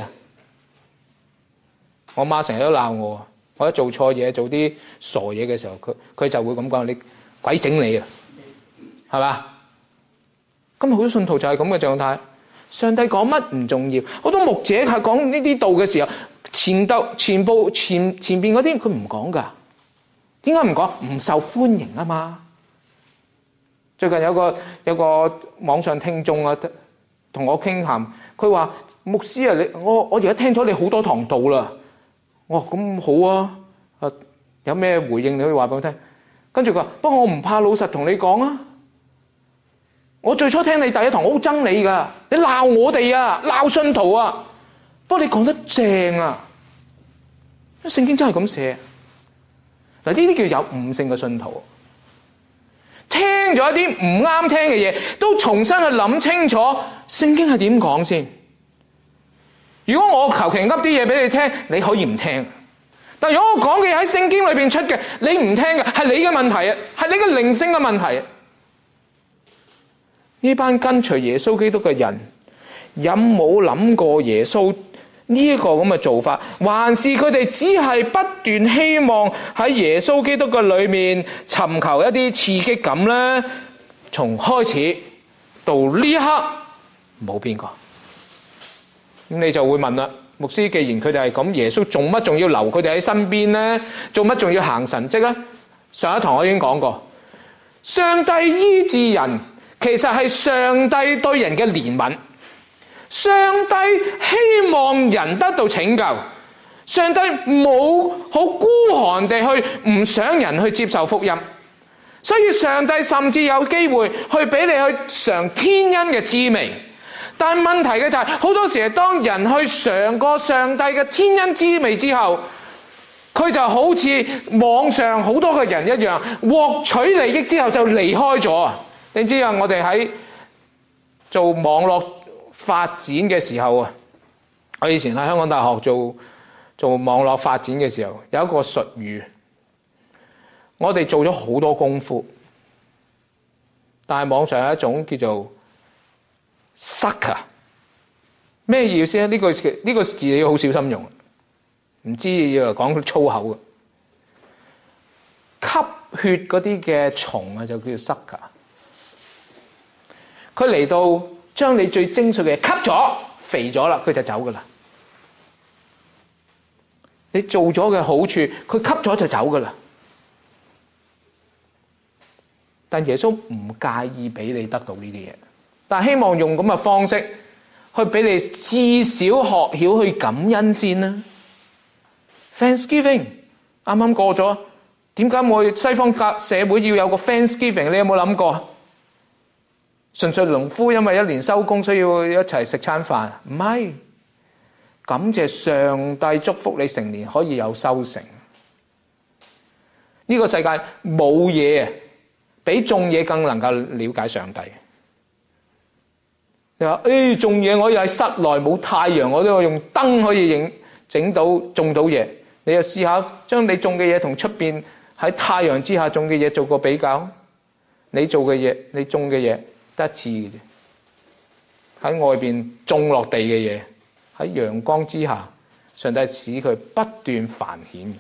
我媽成日都鬧我，我一做錯嘢、做啲傻嘢嘅時候，佢佢就會咁講：你鬼整你啊，係嘛？今日好多信徒就係咁嘅狀態。上帝講乜唔重要，好多牧者係講呢啲道嘅時候，前度前部前前邊嗰啲佢唔講噶。點解唔講？唔受歡迎啊嘛。最近有個有個網上聽眾啊，同我傾談，佢話：牧師啊，你我我而家聽咗你好多堂道啦。我話咁好啊，啊有咩回應你可以話俾我聽。跟住佢話：不過我唔怕老實同你講啊。我最初聽你第一堂，我好憎你噶，你鬧我哋啊，鬧信徒啊。不過你講得正啊，聖經真係咁寫。嗱，呢啲叫有悟性嘅信徒，聽咗一啲唔啱聽嘅嘢，都重新去諗清楚聖經係點講先。如果我求其噏啲嘢俾你聽，你可以唔聽。但如果我講嘅嘢喺聖經裏邊出嘅，你唔聽嘅，係你嘅問題啊，係你嘅靈性嘅問題啊。呢班跟隨耶穌基督嘅人，有冇諗過耶穌呢一個咁嘅做法？還是佢哋只係不斷希望喺耶穌基督嘅裏面尋求一啲刺激感呢？從開始到呢一刻冇變過。咁你就會問啦， 牧師，既然佢哋係咁，耶穌做乜仲要留佢哋喺身邊呢？做乜仲要行神蹟呢？上一堂我已經講過，上帝醫治人，其實係上帝對人嘅憐憫。上帝希望人得到拯救，上帝冇好孤寒地去唔想人去接受福音，所以上帝甚至有機會去俾你去嘗天恩嘅滋味。但問題嘅就係、是，好多時係當人去嘗過上帝嘅天恩滋味之後，佢就好似網上好多嘅人一樣，獲取利益之後就離開咗。你知啊，我哋喺做網絡發展嘅時候啊，我以前喺香港大學做做網絡發展嘅時候，有一個術語，我哋做咗好多功夫，但係網上有一種叫做 sucker， 咩意思咧？呢個呢個字你要好小心用，唔知要講粗口嘅，吸血嗰啲嘅蟲啊就叫做 sucker， 佢嚟到將你最精髓嘅嘢吸咗，肥咗啦，佢就走噶啦。你做咗嘅好處，佢吸咗就走噶啦。但耶穌唔介意俾你得到呢啲嘢，但係希望用咁嘅方式去俾你至少學曉去感恩先啦。Thanksgiving 啱啱過咗，點解我哋西方社會要有個 Thanksgiving？ 你有冇諗過？純粹農夫因為一年收工，需要一齊食餐飯？唔係，感謝上帝祝福你成年可以有收成。呢個世界冇嘢比種嘢更能夠了解上帝。你話誒，種嘢我可以喺室內冇太陽，我都用燈可以影整到種到嘢。你就試下將你種嘅嘢同出邊喺太陽之下種嘅嘢做個比較。你做嘅嘢，你種嘅嘢得一次嘅啫。喺外邊種落地嘅嘢，喺陽光之下，上帝使佢不斷繁衍。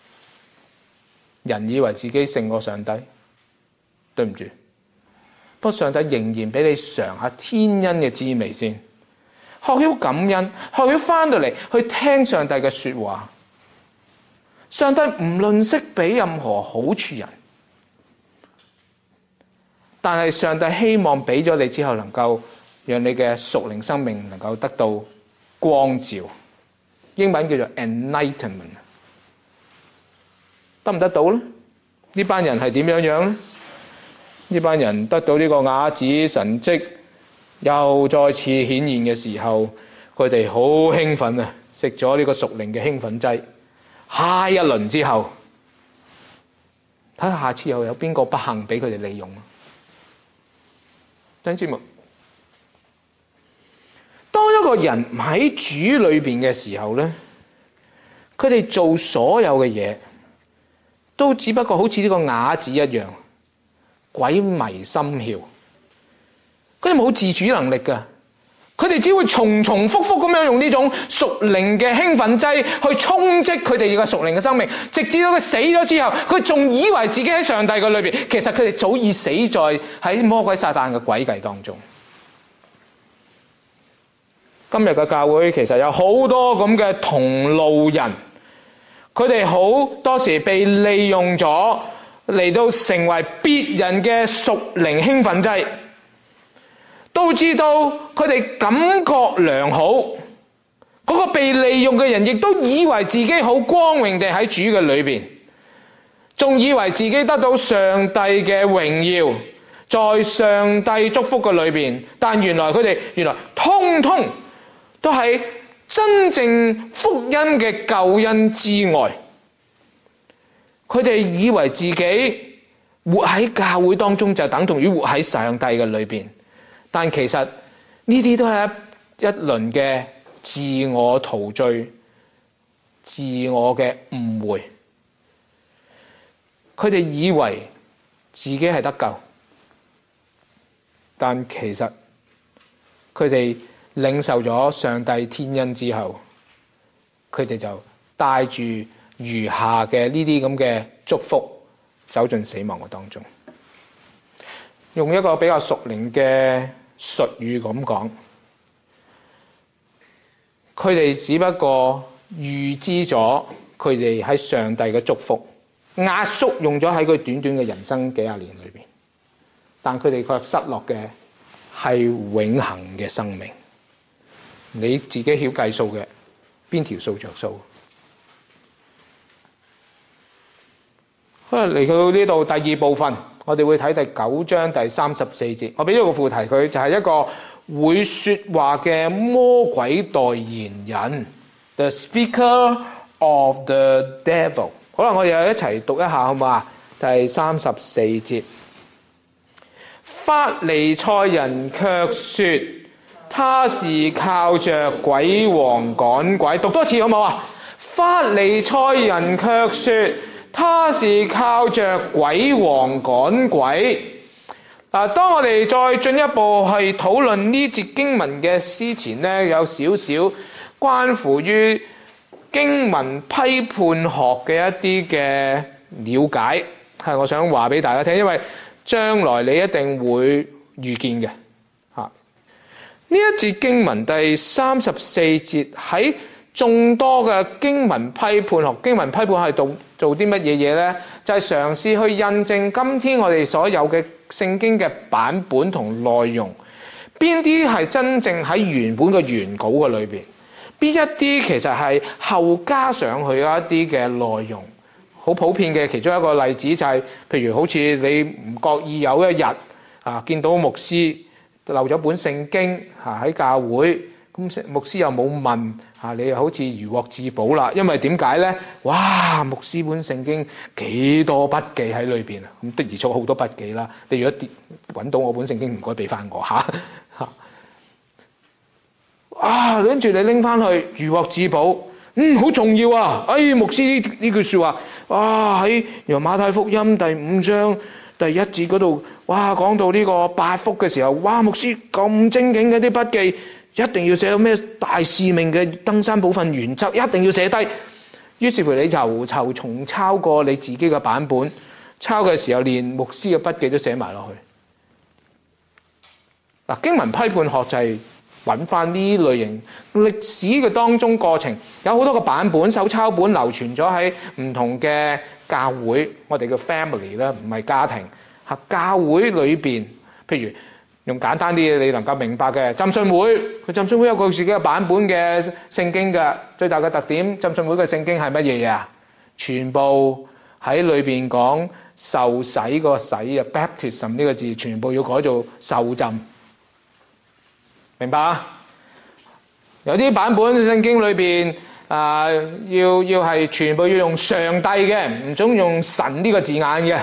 人以為自己勝過上帝，對唔住。不過上帝仍然俾你嘗下天恩嘅滋味先，學曉感恩，學曉翻到嚟去聽上帝嘅說話。上帝唔吝嗇俾任何好處人，但係上帝希望俾咗你之後，能夠讓你嘅屬靈生命能夠得到光照，英文叫做 enlightenment， 得唔得到呢？呢班人係點樣樣呢？呢班人得到呢個啞子神蹟又再次顯現嘅時候，佢哋好興奮啊！食咗呢個屬靈嘅興奮劑，下一輪之後，睇下下次又有邊個不幸俾佢哋利用啊！弟兄姊妹，當一個人唔喺主裏邊嘅時候咧，佢哋做所有嘅嘢，都只不過好似呢個啞子一樣，鬼迷心竅。佢哋冇自主能力噶，佢哋只會重重複複咁樣用呢種屬靈嘅興奮劑去充斥佢哋嘅屬靈嘅生命，直至到佢死咗之後，佢仲以為自己喺上帝嘅裏邊，其實佢哋早已死在喺魔鬼撒旦嘅詭計當中。今日嘅教會其實有好多咁嘅同路人，佢哋好多時被利用咗嚟到成為別人嘅屬靈興奮劑，導致到佢哋感覺良好。嗰個被利用嘅人亦都以為自己好光榮地喺主嘅裏邊，仲以為自己得到上帝嘅榮耀，在上帝祝福嘅裏邊。但原來佢哋原來通通都係真正福音嘅救恩之外。佢哋以為自己活喺教會當中就等同於活喺上帝嘅裏邊，但其實呢啲都係一一輪嘅自我陶醉、自我嘅誤會。佢哋以為自己係得救，但其實佢哋領受咗上帝天恩之後，佢哋就帶住餘下嘅呢啲咁嘅祝福走進死亡嘅當中。用一個比較屬靈嘅術語咁講， 佢哋只不過預知咗佢哋喺上帝嘅祝福，壓縮用咗喺佢短短嘅人生幾廿年裏邊，但佢哋卻失落嘅係永恆嘅生命。你自己曉計數嘅，邊條數着數？嚟到呢度第二部分，我哋會睇第九章第三十四節。我俾咗個副題佢，就係、是、一個會說話嘅魔鬼代言人 ，The Speaker of the Devil。好啦，我哋又一齊讀一下好唔好啊？第三十四節，法利賽人卻說，他是靠着鬼王趕鬼。讀多次好唔好啊？法利賽人卻說，他是靠着鬼王趕鬼。嗱，當我哋再進一步去討論呢節經文嘅之前呢，有少少關乎於經文批判學嘅一啲嘅了解，係我想話俾大家聽，因為將來你一定會遇見嘅。嚇，呢一節經文第三十四節喺眾多嘅經文批判學，經文批判係做做啲乜嘢嘢呢？就係、是、嘗試去印證今天我哋所有嘅聖經嘅版本同內容，邊啲係真正喺原本嘅原稿嘅裏邊，邊一啲其實係後加上去一啲嘅內容。好普遍嘅其中一個例子就係、是，譬如好似你唔覺意有一日啊，見到牧師漏咗本聖經啊喺教會。咁牧師又冇問嚇，你又好似如獲至寶啦。因為點解呢？哇！牧師本聖經幾多筆記喺裏邊啊！咁的而且確好多筆記啦。你如果跌揾到我本聖經，唔該俾翻我嚇嚇。啊！跟住你拎翻去如獲至寶，嗯，好重要啊！哎，牧師呢呢句説話，哇喺由馬太福音第五章第一節嗰度，哇講到呢個八福嘅時候，哇牧師咁精警嘅啲筆記。一定要寫有咩大使命嘅登山寶訓原則，一定要寫低。於是乎你就籌重抄過你自己嘅版本，抄嘅時候連牧師嘅筆記都寫埋落去。嗱，經文批判學就係揾翻呢類型歷史嘅當中過程，有好多個版本手抄本流傳咗喺唔同嘅教會，我哋嘅 family 啦，唔係家庭嚇，教會裏邊，譬如。用簡單啲嘢你能夠明白嘅浸信會，佢浸信會有個自己嘅版本嘅聖經嘅，最大嘅特點，浸信會嘅聖經係乜嘢嘢啊？全部喺裏邊講受洗個洗啊 ，baptism 呢個字全部要改做受浸，明白啊？有啲版本聖經裏邊啊、呃，要要係全部要用上帝嘅，唔准用神呢個字眼嘅，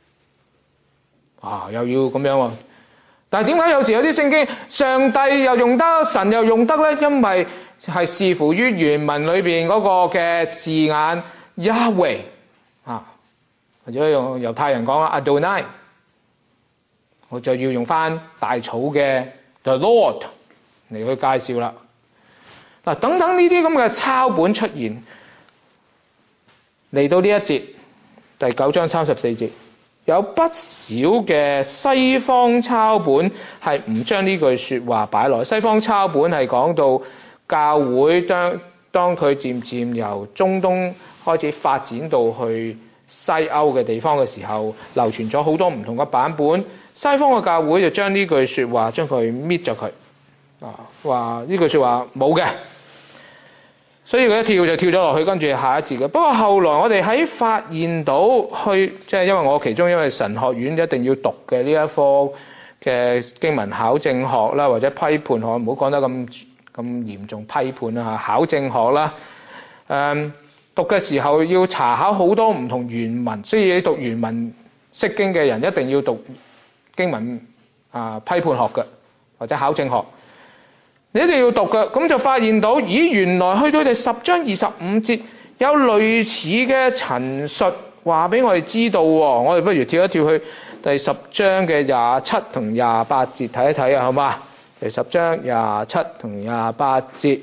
啊又要咁樣喎。但係點解有時有啲聖經上帝又用得，神又用得呢？因為係視乎於原文裏邊嗰個嘅字眼 Yahweh 啊，或者用猶太人講 Adonai， 我就要用翻大草嘅 The Lord 嚟去介紹啦。嗱，等等呢啲咁嘅抄本出現，嚟到呢一節第九章三十四節。有不少嘅西方抄本係唔將呢句説話擺落。西方抄本係講到教會當當佢漸漸由中東開始發展到去西歐嘅地方嘅時候，流傳咗好多唔同嘅版本。西方嘅教會就將呢句説話將佢搣咗佢，啊話呢句説話冇嘅。所以佢一跳就跳咗落去，跟住下一節嘅。不過後來我哋喺發現到去，即係因為我其中因為神學院一定要讀嘅呢一科嘅經文考證學啦，或者批判學，唔好講得咁咁嚴重批判啦嚇，考證學啦。誒、嗯，讀嘅時候要查考好多唔同原文，所以你讀原文釋經嘅人一定要讀經文啊批判學嘅，或者考證學。你一定要讀嘅，咁就發現到，咦，原來去到第十章二十五節有類似嘅陳述，話俾我哋知道喎。我哋不如跳一跳去第十章嘅廿七同廿八節睇一睇啊，好嘛？第十章廿七同廿八節，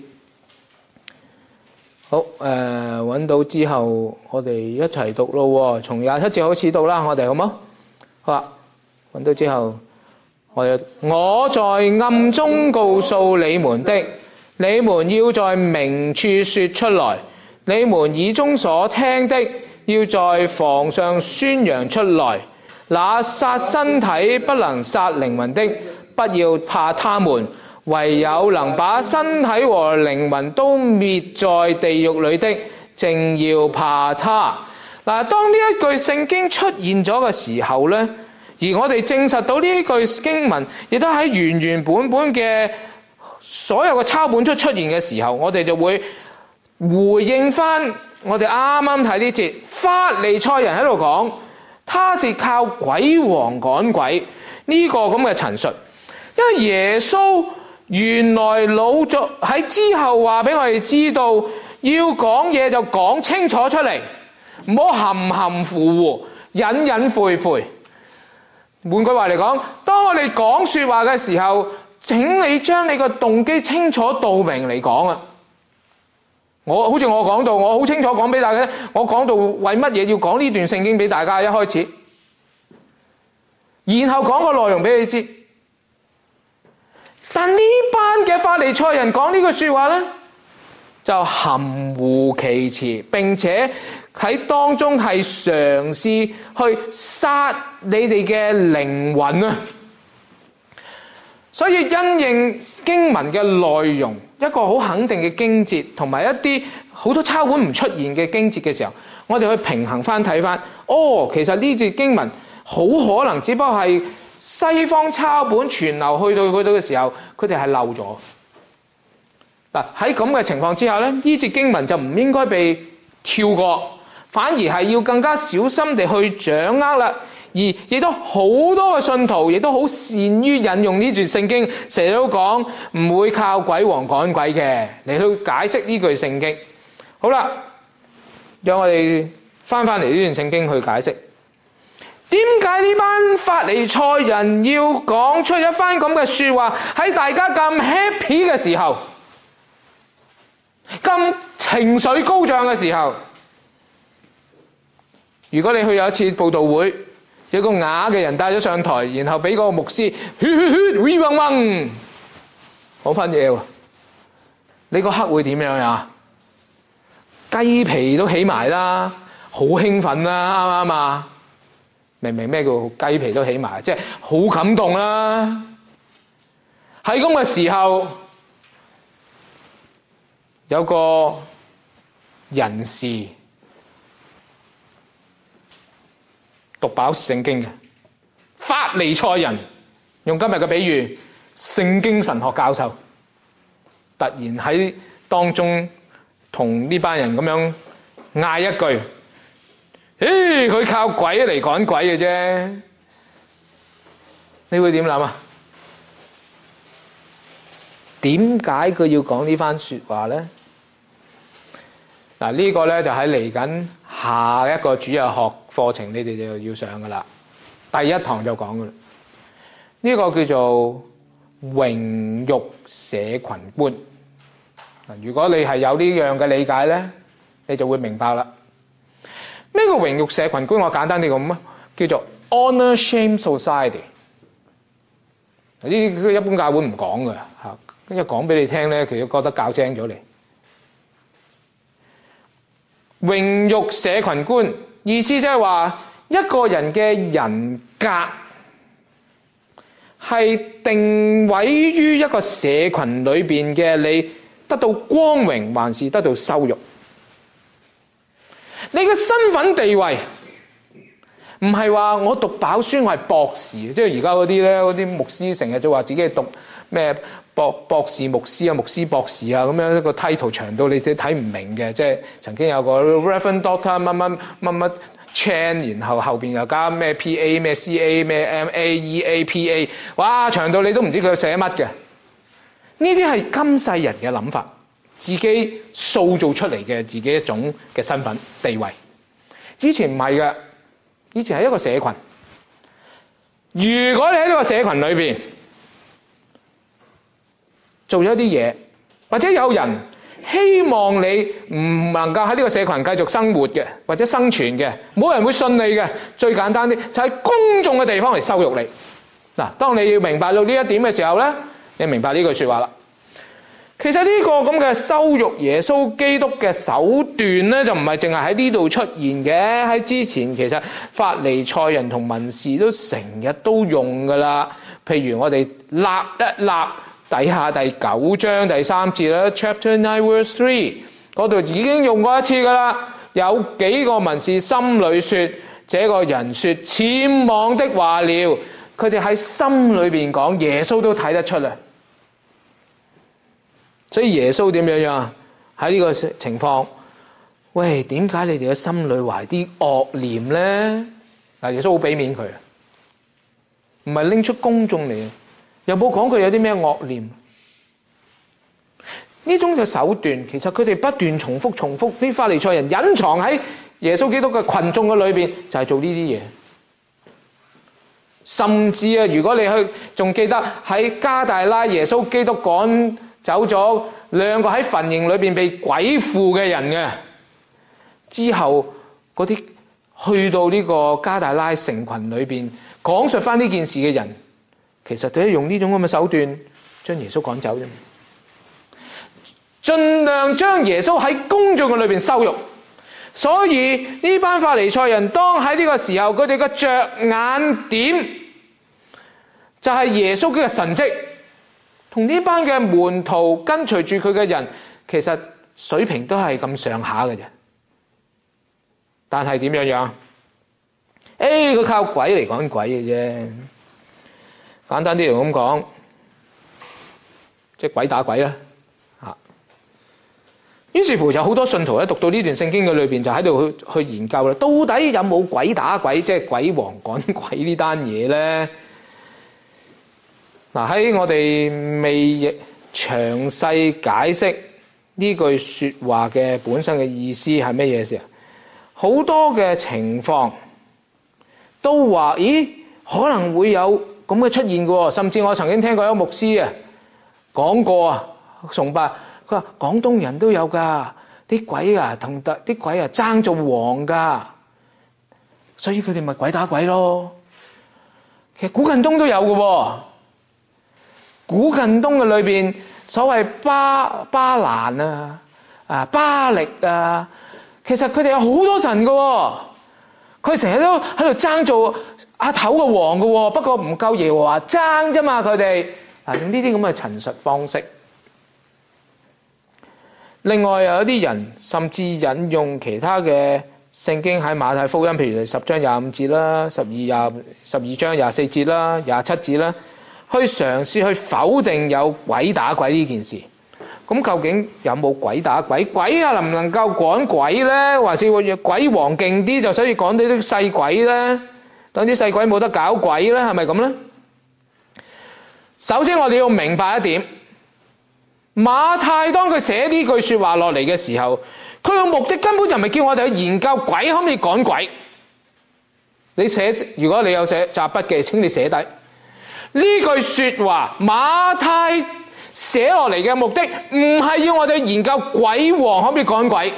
好誒，揾、呃、到之後我哋一齊讀咯。從廿七節開始讀啦，我哋好冇？好啊，揾到之後。我在暗中告訴你們的， 你們要在明處說出來，你們耳中所聽的，要在房上宣揚出來。那殺身體不能殺靈魂的，不要怕他們，唯有能把身體和靈魂都滅在地獄裏的，正要怕他。嗱，當呢一句聖經出現咗嘅時候呢，而我哋證實到呢一句經文亦都喺原原本本嘅所有嘅抄本都出現嘅時候，我哋就會回應翻我哋啱啱睇呢節法利賽人喺度講，他是靠鬼王趕鬼呢個咁嘅陳述。因為耶穌原來老作喺之後話俾我哋知道，要講嘢就講清楚出嚟，唔好含含糊糊、隱隱晦晦。換句話嚟講，當我哋講說話嘅時候，請你將你個動機清楚道明嚟講啊！我好似我講到，我好清楚講俾大家，我講到為乜嘢要講呢段聖經俾大家一開始，然後講個內容俾你知。但呢班嘅法利賽人講呢句說話呢，就含糊其辭，並且喺當中係嘗試去殺你哋嘅靈魂啊！所以因應經文嘅內容，一個好肯定嘅經節，同埋一啲好多抄本唔出現嘅經節嘅時候，我哋去平衡翻睇翻，哦，其實呢節經文好可能只不過係西方抄本傳流去到去到嘅時候，佢哋係漏咗。嗱，喺咁嘅情況之下咧，呢節經文就唔應該被跳過，反而係要更加小心地去掌握啦。而亦都好多嘅信徒亦都好善於引用呢段聖經，成日都講唔會靠鬼王趕鬼嘅嚟去解釋呢句聖經。好啦，讓我哋翻翻嚟呢段聖經去解釋，點解呢班法利賽人要講出一番咁嘅說話，喺大家咁 happy 嘅時候，咁情緒高漲嘅時候。如果你去有一次佈道會，有個啞嘅人帶咗上台，然後俾個牧師噓噓噓 wee 嗡嗡講翻嘢喎，你個刻會點樣呀？雞皮都起埋啦，好興奮啦，啱唔啱啊？明唔明咩叫雞皮都起埋？即係好感動啦！喺咁嘅時候，有個人士讀飽聖經嘅法利賽人，用今日嘅比喻，聖經神學教授，突然喺當中同呢班人咁樣嗌一句：誒，佢靠鬼嚟趕鬼嘅啫！你會點諗啊？點解佢要講呢番說話咧？嗱，呢個咧就喺嚟緊下一個主日學課程，你哋就要上噶啦。第一堂就講噶啦，呢個叫做榮辱社群觀。嗱，如果你係有呢樣嘅理解咧，你就會明白啦。咩叫榮辱社群觀？我簡單啲咁啊，叫做 honor shame society。呢啲一般教會唔講噶吓，因為講俾你聽咧，其實覺得教精咗你。榮辱社群觀意思即係話一個人嘅人格係定位於一個社群裏邊嘅，你得到光榮還是得到羞辱？你嘅身份地位唔係話我讀飽書我係博士，即係而家嗰啲咧，嗰啲牧師成日就話自己係讀咩博博士牧師啊、牧師博士啊，咁樣一個 title 長到你自己睇唔明嘅。即係曾經有個 Reverend Doctor 乜乜乜乜 Chan， 然後後邊又加咩 P A 咩 C A 咩 M A E A P A， 哇，長到你都唔知佢寫乜嘅。呢啲係今世人嘅諗法，自己塑造出嚟嘅自己一種嘅身份地位。以前唔係嘅，以前係一個社群。如果你喺呢個社群裏邊做咗啲嘢，或者有人希望你唔能夠喺呢個社群繼續生活嘅，或者生存嘅，冇人會信你嘅。最簡單啲就係公眾嘅地方嚟羞辱你。嗱，當你要明白到呢一點嘅時候咧，你明白呢句說話啦。 其實呢個咁嘅羞辱耶穌基督嘅手段咧，就唔係淨係喺呢度出現嘅。喺之前其實法利賽人同文士都成日都用噶啦。譬如我哋立一立底下第九章第三節啦 ，Chapter Nine Verse Three 嗰度已經用過一次噶啦。有幾個文士心裏說，這個人說僭妄的話了。佢哋喺心裏邊講，耶穌都睇得出啦。所以耶穌點樣樣喺呢個情況？喂，點解你哋嘅心裏懷啲惡念咧？嗱，耶穌好俾面佢，唔係拎出公眾嚟，又冇講佢有啲咩惡念。呢種嘅手段，其實佢哋不斷重複重複，啲法利賽人隱藏喺耶穌基督嘅群眾嘅裏邊，就係做呢啲嘢。甚至啊，如果你去仲記得喺加大拉耶穌基督趕走咗兩個喺墳塋裏邊被鬼附嘅人嘅之後，嗰啲去到呢個加大拉城群裏邊講述翻呢件事嘅人，其實都係用呢種咁嘅手段將耶穌趕走啫，盡量將耶穌喺公眾嘅裏邊羞辱。所以呢班法利賽人當喺呢個時候，佢哋嘅着眼點就係耶穌嘅神蹟。同呢班嘅門徒跟隨住佢嘅人，其實水平都係咁上下嘅啫。但係點樣樣？誒，佢靠鬼嚟趕鬼嘅啫。簡單啲嚟咁講，即係鬼打鬼啦。嚇！於是乎有好多信徒咧讀到呢段聖經嘅裏邊，就喺度去去研究啦。到底有冇鬼打鬼，即係鬼王趕鬼呢單嘢咧？嗱，喺我哋未詳細解釋呢句說話嘅本身嘅意思係乜嘢事啊？好多嘅情況都話，咦，可能會有咁嘅出現嘅，甚至我曾經聽過一個牧師啊講過啊，崇拜佢話廣東人都有噶，啲鬼啊同啲鬼啊爭做王噶，所以佢哋咪鬼打鬼咯。其實古近東都有嘅。古近東嘅裏邊，所謂巴巴蘭啊、啊巴力啊，其實佢哋有好多神嘅，佢成日都喺度爭做阿頭嘅王嘅，不過唔夠耶和華爭啫嘛，佢哋嗱用呢啲咁嘅陳述方式。另外有一啲人甚至引用其他嘅聖經喺馬太福音，譬如十章廿五節啦、十二廿十二章廿四節啦、廿七節啦。去嘗試去否定有鬼打鬼呢件事，咁究竟有冇鬼打鬼？鬼啊能唔能夠趕鬼呢？還是會鬼王勁啲就所以趕到啲細鬼呢？等啲細鬼冇得搞鬼呢？係咪咁呢？首先我哋要明白一點，馬太當佢寫呢句說話落嚟嘅時候，佢嘅目的根本就唔係叫我哋去研究鬼可唔可以趕鬼。你寫，如果你有寫雜筆記，請你寫低。呢句說話，馬太寫落嚟嘅目的唔係要我哋研究鬼王可唔可以趕鬼，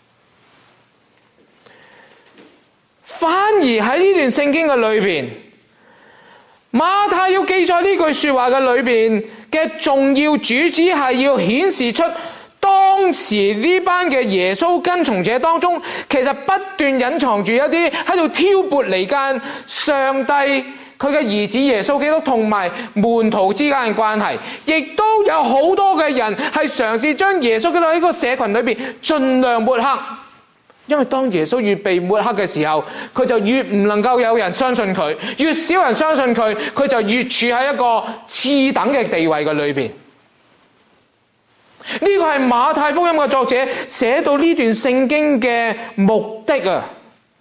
反而喺呢段聖經嘅裏邊，馬太要記載呢句說話嘅裏邊嘅重要主旨係要顯示出當時呢班嘅耶穌跟從者當中，其實不斷隱藏住一啲喺度挑撥離間上帝佢嘅兒子耶穌基督同埋門徒之間嘅關係，亦都有好多嘅人係嘗試將耶穌基督喺個社群裏邊盡量抹黑，因為當耶穌越被抹黑嘅時候，佢就越唔能夠有人相信佢，越少人相信佢，佢就越處喺一個次等嘅地位嘅裏邊。呢個係馬太福音嘅作者寫到呢段聖經嘅目的啊。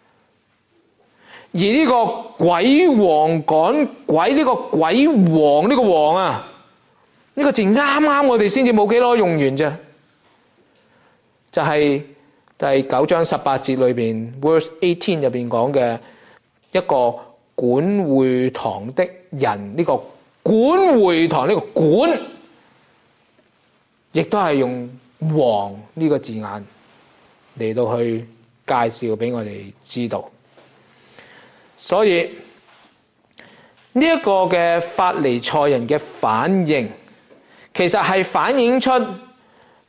而呢個鬼王趕鬼，呢個鬼王呢個王啊，呢個字啱啱我哋先至冇幾多用完啫，就係第九章十八節裏邊 verse eighteen 入邊講嘅一個管會堂的人，呢個管會堂呢個管，亦都係用王呢個字眼嚟到去介紹俾我哋知道。所以呢一個嘅法利賽人嘅反應，其實係反映出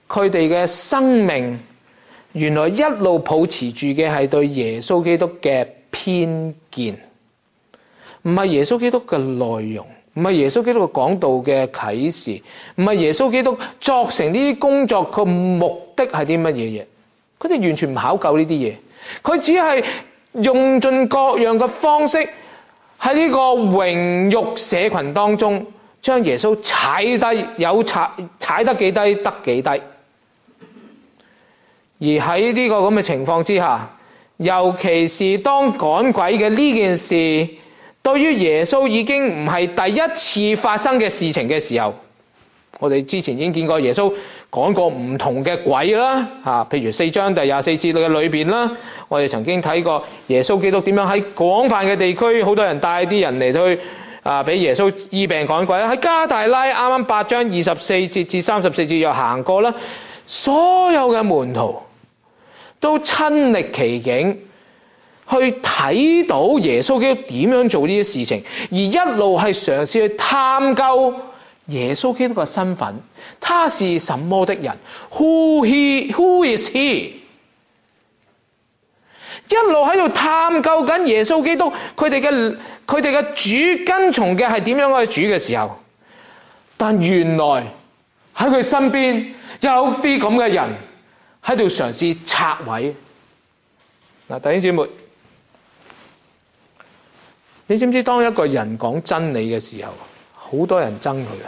佢哋嘅生命原來一路抱持住嘅係對耶穌基督嘅偏見，唔係耶穌基督嘅內容，唔係耶穌基督嘅講道嘅啟示，唔係耶穌基督作成呢啲工作個目的係啲乜嘢嘢，佢哋完全唔考究呢啲嘢，佢只係用盡各樣嘅方式喺呢個榮辱社群當中將耶穌踩低，有踩踩得幾低得幾低。而喺呢個咁嘅情況之下，尤其是當趕鬼嘅呢件事對於耶穌已經唔係第一次發生嘅事情嘅時候，我哋之前已經見過耶穌趕過唔同嘅鬼啦，嚇，譬如四章第廿四節嘅裏邊啦，我哋曾經睇過耶穌基督點樣喺廣泛嘅地區，好多人帶啲人嚟去啊，俾耶穌醫病趕鬼啦。喺加大拉啱啱八章二十四節至三十四節又行過啦，所有嘅門徒都親歷其境，去睇到耶穌基督點樣做呢啲事情，而一路係嘗試去探究耶穌基督嘅身份，他是什麼的人 ？Who he? Who is he？ 一路喺度探究緊耶穌基督，佢哋嘅佢哋嘅主跟從嘅係點樣嘅主嘅時候，但原來喺佢身邊有啲咁嘅人喺度嘗試拆毀。嗱，弟兄姊妹，你知唔知當一個人講真理嘅時候，好多人憎佢嘅？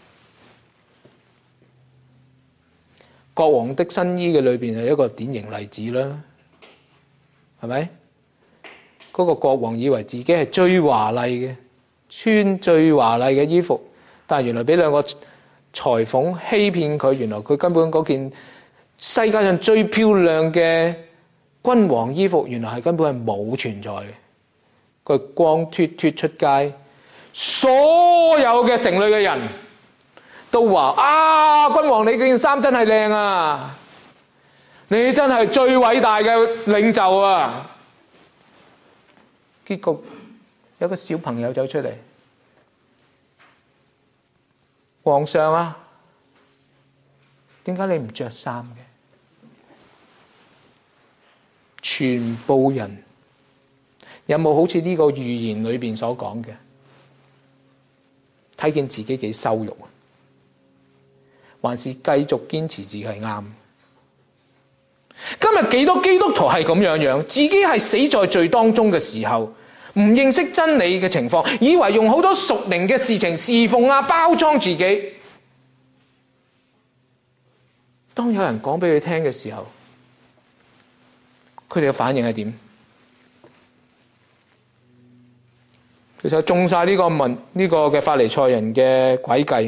國王的新衣嘅裏邊係一個典型例子啦，係咪？嗰個國王以為自己係最華麗嘅，穿最華麗嘅衣服，但係原來俾兩個裁縫欺騙佢，原來佢根本嗰件世界上最漂亮嘅君王衣服，原來係根本係冇存在嘅。佢光脫脫出街，所有嘅城裏嘅人都話：啊，君王你件衫真係靚啊，你真係最偉大嘅領袖啊！結局有個小朋友走出嚟，皇上啊，點解你唔着衫嘅？全部人有冇好似呢個預言裏邊所講嘅，睇見自己幾羞辱啊？還是繼續堅持自己係啱？今日幾多基督徒係咁樣樣，自己係死在罪當中嘅時候，唔認識真理嘅情況，以為用好多屬靈嘅事情侍奉啊，包裝自己。當有人講俾佢聽嘅時候，佢哋嘅反應係點？其實中晒呢個文呢個嘅法利賽人嘅詭計，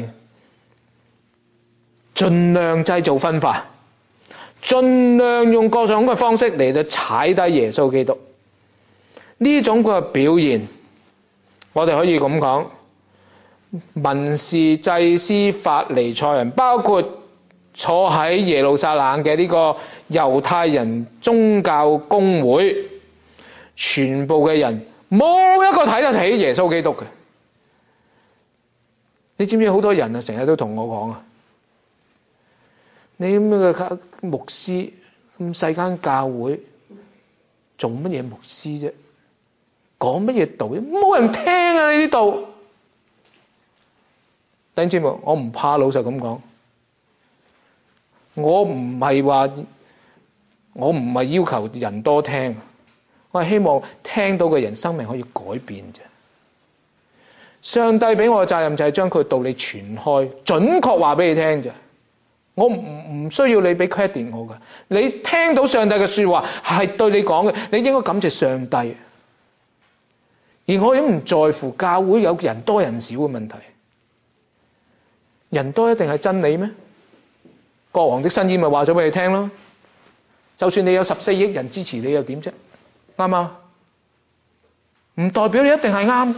盡量製造分化，盡量用各種嘅方式嚟到踩低耶穌基督。呢種嘅表現，我哋可以咁講，文士、祭司、法利賽人，包括坐喺耶路撒冷嘅呢個猶太人宗教公會，全部嘅人冇一個睇得起耶穌基督嘅。你知唔知好多人啊，成日都同我講啊，你咁嘅牧師，咁細間教會做乜嘢牧師啫？講乜嘢道？冇人聽啊！呢啲道，弟兄姊妹，我唔怕老實咁講，我唔係話，我唔係要求人多聽，我係希望聽到嘅人生命可以改變啫。上帝俾我嘅責任就係將佢道理傳開，準確話俾你聽啫。我唔唔需要你俾 credit 我㗎。你聽到上帝嘅說話係對你講嘅，你應該感謝上帝。而我亦唔在乎教會有人多人少嘅問題。人多一定係真理咩？國王的新衣咪話咗俾你聽咯。就算你有十四億人支持你又點啫？啱嘛？唔代表你一定係啱。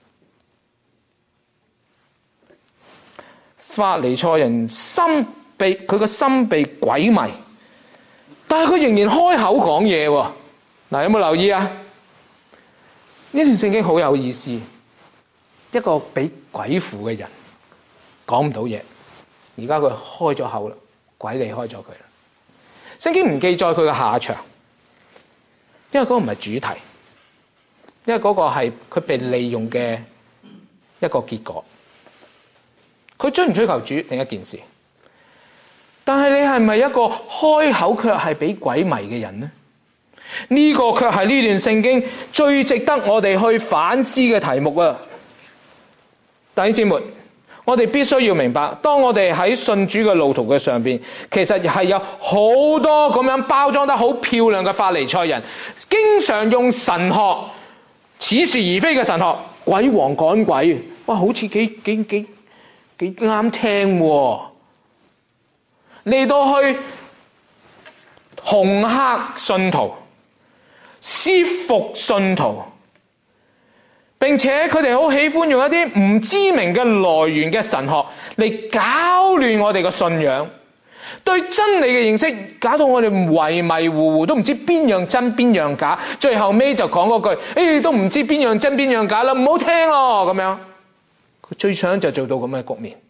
法利賽人心被佢個心被鬼迷，但係佢仍然開口講嘢喎。嗱，有冇留意啊？呢段聖經好有意思，一個俾鬼附嘅人講唔到嘢，而家佢開咗口啦。 鬼離開咗佢啦。聖經唔記載佢嘅下場，因為嗰個唔係主題，因為嗰個係佢被利用嘅一個結果。佢追唔追求主另一件事，但係你係咪一個開口卻係俾鬼迷嘅人呢？呢個卻係呢段聖經最值得我哋去反思嘅題目啊！弟兄姊妹，我哋必須要明白，當我哋喺信主嘅路途嘅上邊，其實係有好多咁樣包裝得好漂亮嘅法利賽人，經常用神學似是而非嘅神學，鬼王趕鬼，哇，好似幾幾幾幾啱聽喎，嚟到去恐嚇信徒，説服信徒，並且佢哋好喜歡用一啲唔知名嘅來源嘅神學嚟搞亂我哋嘅信仰，對真理嘅認識搞到我哋迷迷糊糊，都唔知邊樣真邊樣假，最後尾就講嗰句，誒、哎、都唔知邊樣真邊樣假啦，唔好聽咯咁樣。佢最想就做到咁嘅局面。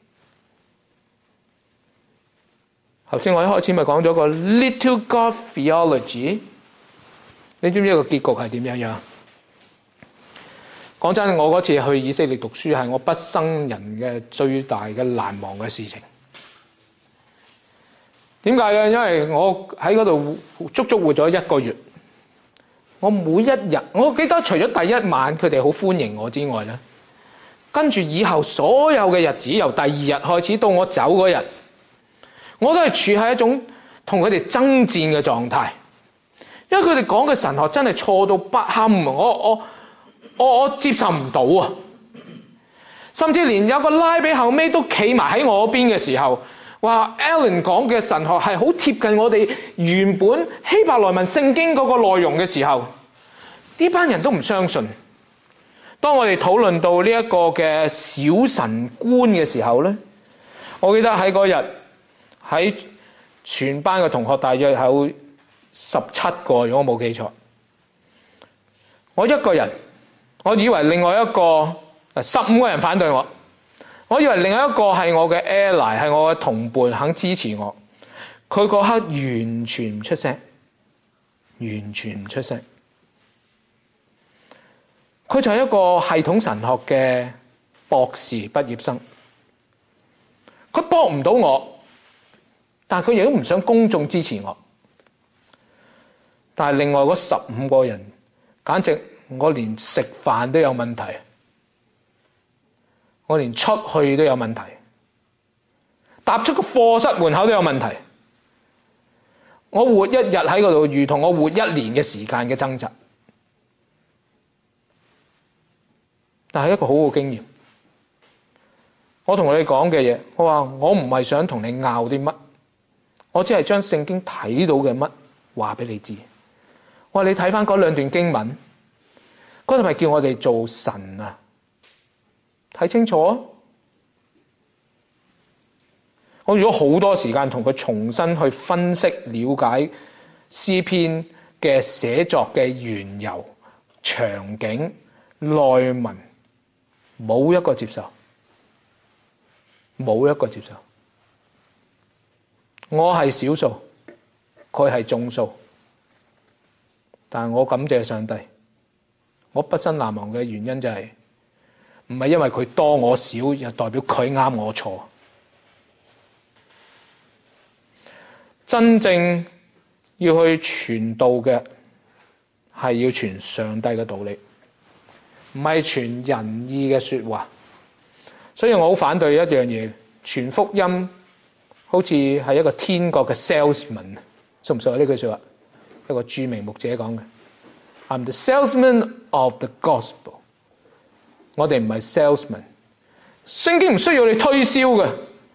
頭先我一開始咪講咗個 Little God Theology， 你知唔知個結局係點樣樣？講真，我嗰次去以色列讀書係我畢生人嘅最大嘅難忘嘅事情。點解呢？因為我喺嗰度足足活咗一個月，我每一日，我記得除咗第一晚佢哋好歡迎我之外呢，跟住以後所有嘅日子，由第二日開始到我走嗰日，我都係處喺一種同佢哋爭戰嘅狀態，因為佢哋講嘅神學真係錯到不堪，我我我我接受唔到啊！甚至連有個拉比後尾都企埋喺我嗰邊嘅時候，話 Alan 講嘅神學係好貼近我哋原本希伯來文聖經嗰個內容嘅時候，呢班人都唔相信。當我哋討論到呢一個嘅小神觀嘅時候呢，我記得喺嗰日喺全班嘅同學大約有十七個，如果我冇記錯，我一個人，我以為另外一個十五個人反對我，我以為另外一個係我嘅 ally， 係我嘅同伴肯支持我，佢嗰刻完全唔出聲，完全唔出聲。佢就係一個系統神學嘅博士畢業生，佢駁唔到我，但係佢亦都唔想公眾支持我。但係另外嗰十五個人，簡直我連食飯都有問題，我連出去都有問題，踏出個課室門口都有問題。我活一日喺嗰度，如同我活一年嘅時間嘅掙扎。但係一個好好經驗。我同你講嘅嘢，我話我唔係想同你拗啲乜，我只係將聖經睇到嘅乜話俾你知。我話你睇翻嗰兩段經文，嗰度咪叫我哋做神啊？睇清楚啊！我用咗好多時間同佢重新去分析、了解詩篇嘅寫作嘅緣由、場景、內文，冇一個接受，冇一個接受。我係少數，佢係眾數，但係我感謝上帝，我畢生難忘嘅原因就係唔係因為佢多我少，又代表佢啱我錯。真正要去傳道嘅係要傳上帝嘅道理，唔係傳人意嘅說話。所以我好反對一樣嘢，傳福音好似係一個天國嘅 salesman， 熟唔熟啊？呢句說話一個著名牧者講嘅 I'm the salesman of the gospel。 我哋唔係 salesman， 聖經唔需要你推銷嘅。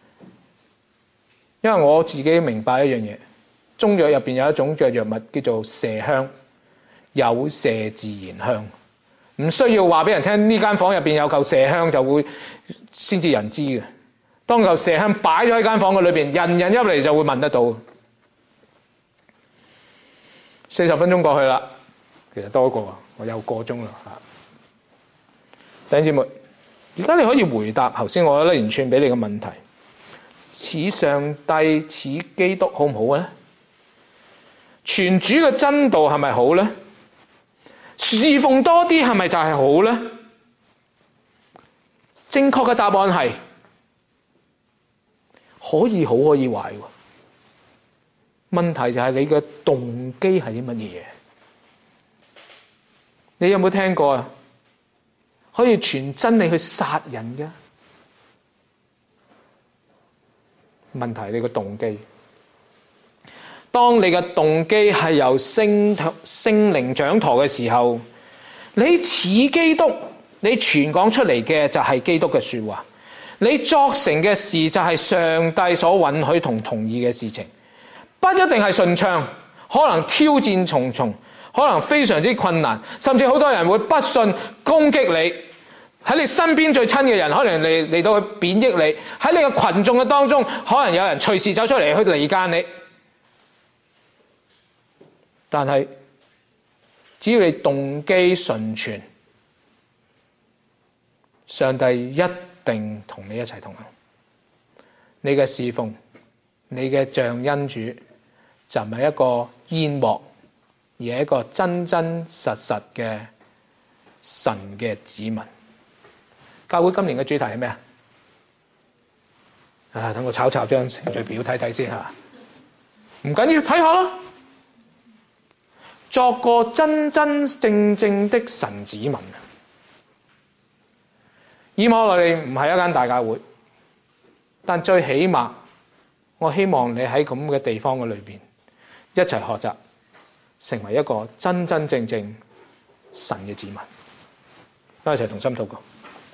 因為我自己明白一樣嘢，中藥入邊有一種嘅藥物叫做麝香，有麝自然香，唔需要話俾人聽呢間房入邊有嚿麝香就會先至人知嘅。當嚿麝香擺咗喺間房嘅裏邊，人人入嚟就會聞得到。四十分鐘過去啦，其實多過我有個鐘啦吓。弟兄姊妹，而家你可以回答頭先我一連串俾你嘅問題。 似上帝似基督好唔好咧？傳主嘅真道係咪好咧？侍奉多啲係咪就係好咧？正確嘅答案係可以好可以壞喎。問題就係你嘅動機係啲乜嘢？你有冇聽過啊？可以傳真理去殺人嘅？問題你個動機。當你嘅動機係由聖聖靈掌舵嘅時候，你似基督，你傳講出嚟嘅就係基督嘅說話，你作成嘅事就係上帝所允許同同意嘅事情，不一定係順暢，可能挑戰重重，可能非常之困難，甚至好多人會不信攻擊你，喺你身邊最親嘅人可能嚟嚟到去貶抑你，喺你嘅群眾嘅當中，可能有人隨時走出嚟去離間你。但係只要你動機純全，上帝一定同你一齊同行。你嘅侍奉，你嘅像恩主就唔係一個煙幕，而係一個真真實實嘅神嘅子民。教會今年嘅主題係咩啊？啊，等我抄抄張程序表睇睇先吓。唔緊要，睇下咯。作個真真正正的神子民。以往我哋唔係一間大教會，但最起碼我希望你喺咁嘅地方嘅裏邊一齊學習，成為一個真真正正神嘅子民。一齊同心禱告。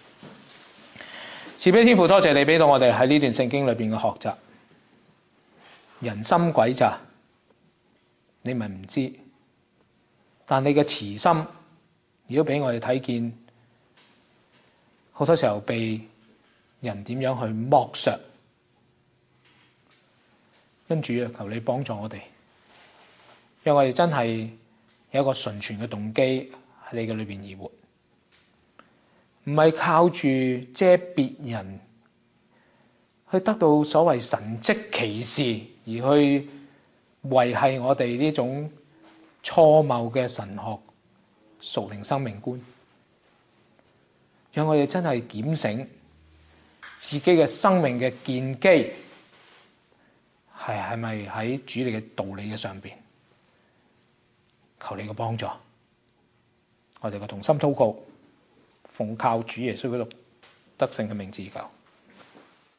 慈悲天父，多謝你俾到我哋喺呢段聖經裏邊嘅學習。人心詭詐，你咪唔知，但你嘅慈心，如果俾我哋睇見，好多時候被人點樣去剝削。跟住啊，求你幫助我哋，讓我哋真係有一個純全嘅動機喺你嘅裏邊而活，唔係靠住借別人去得到所謂神蹟奇事而去維繫我哋呢種錯謬嘅神學屬靈生命觀。讓我哋真係檢醒自己嘅生命嘅建基係係咪喺主你嘅道理嘅上邊？求你嘅幫助，我哋嘅同心禱告，奉靠主耶穌基督得勝嘅名字而求。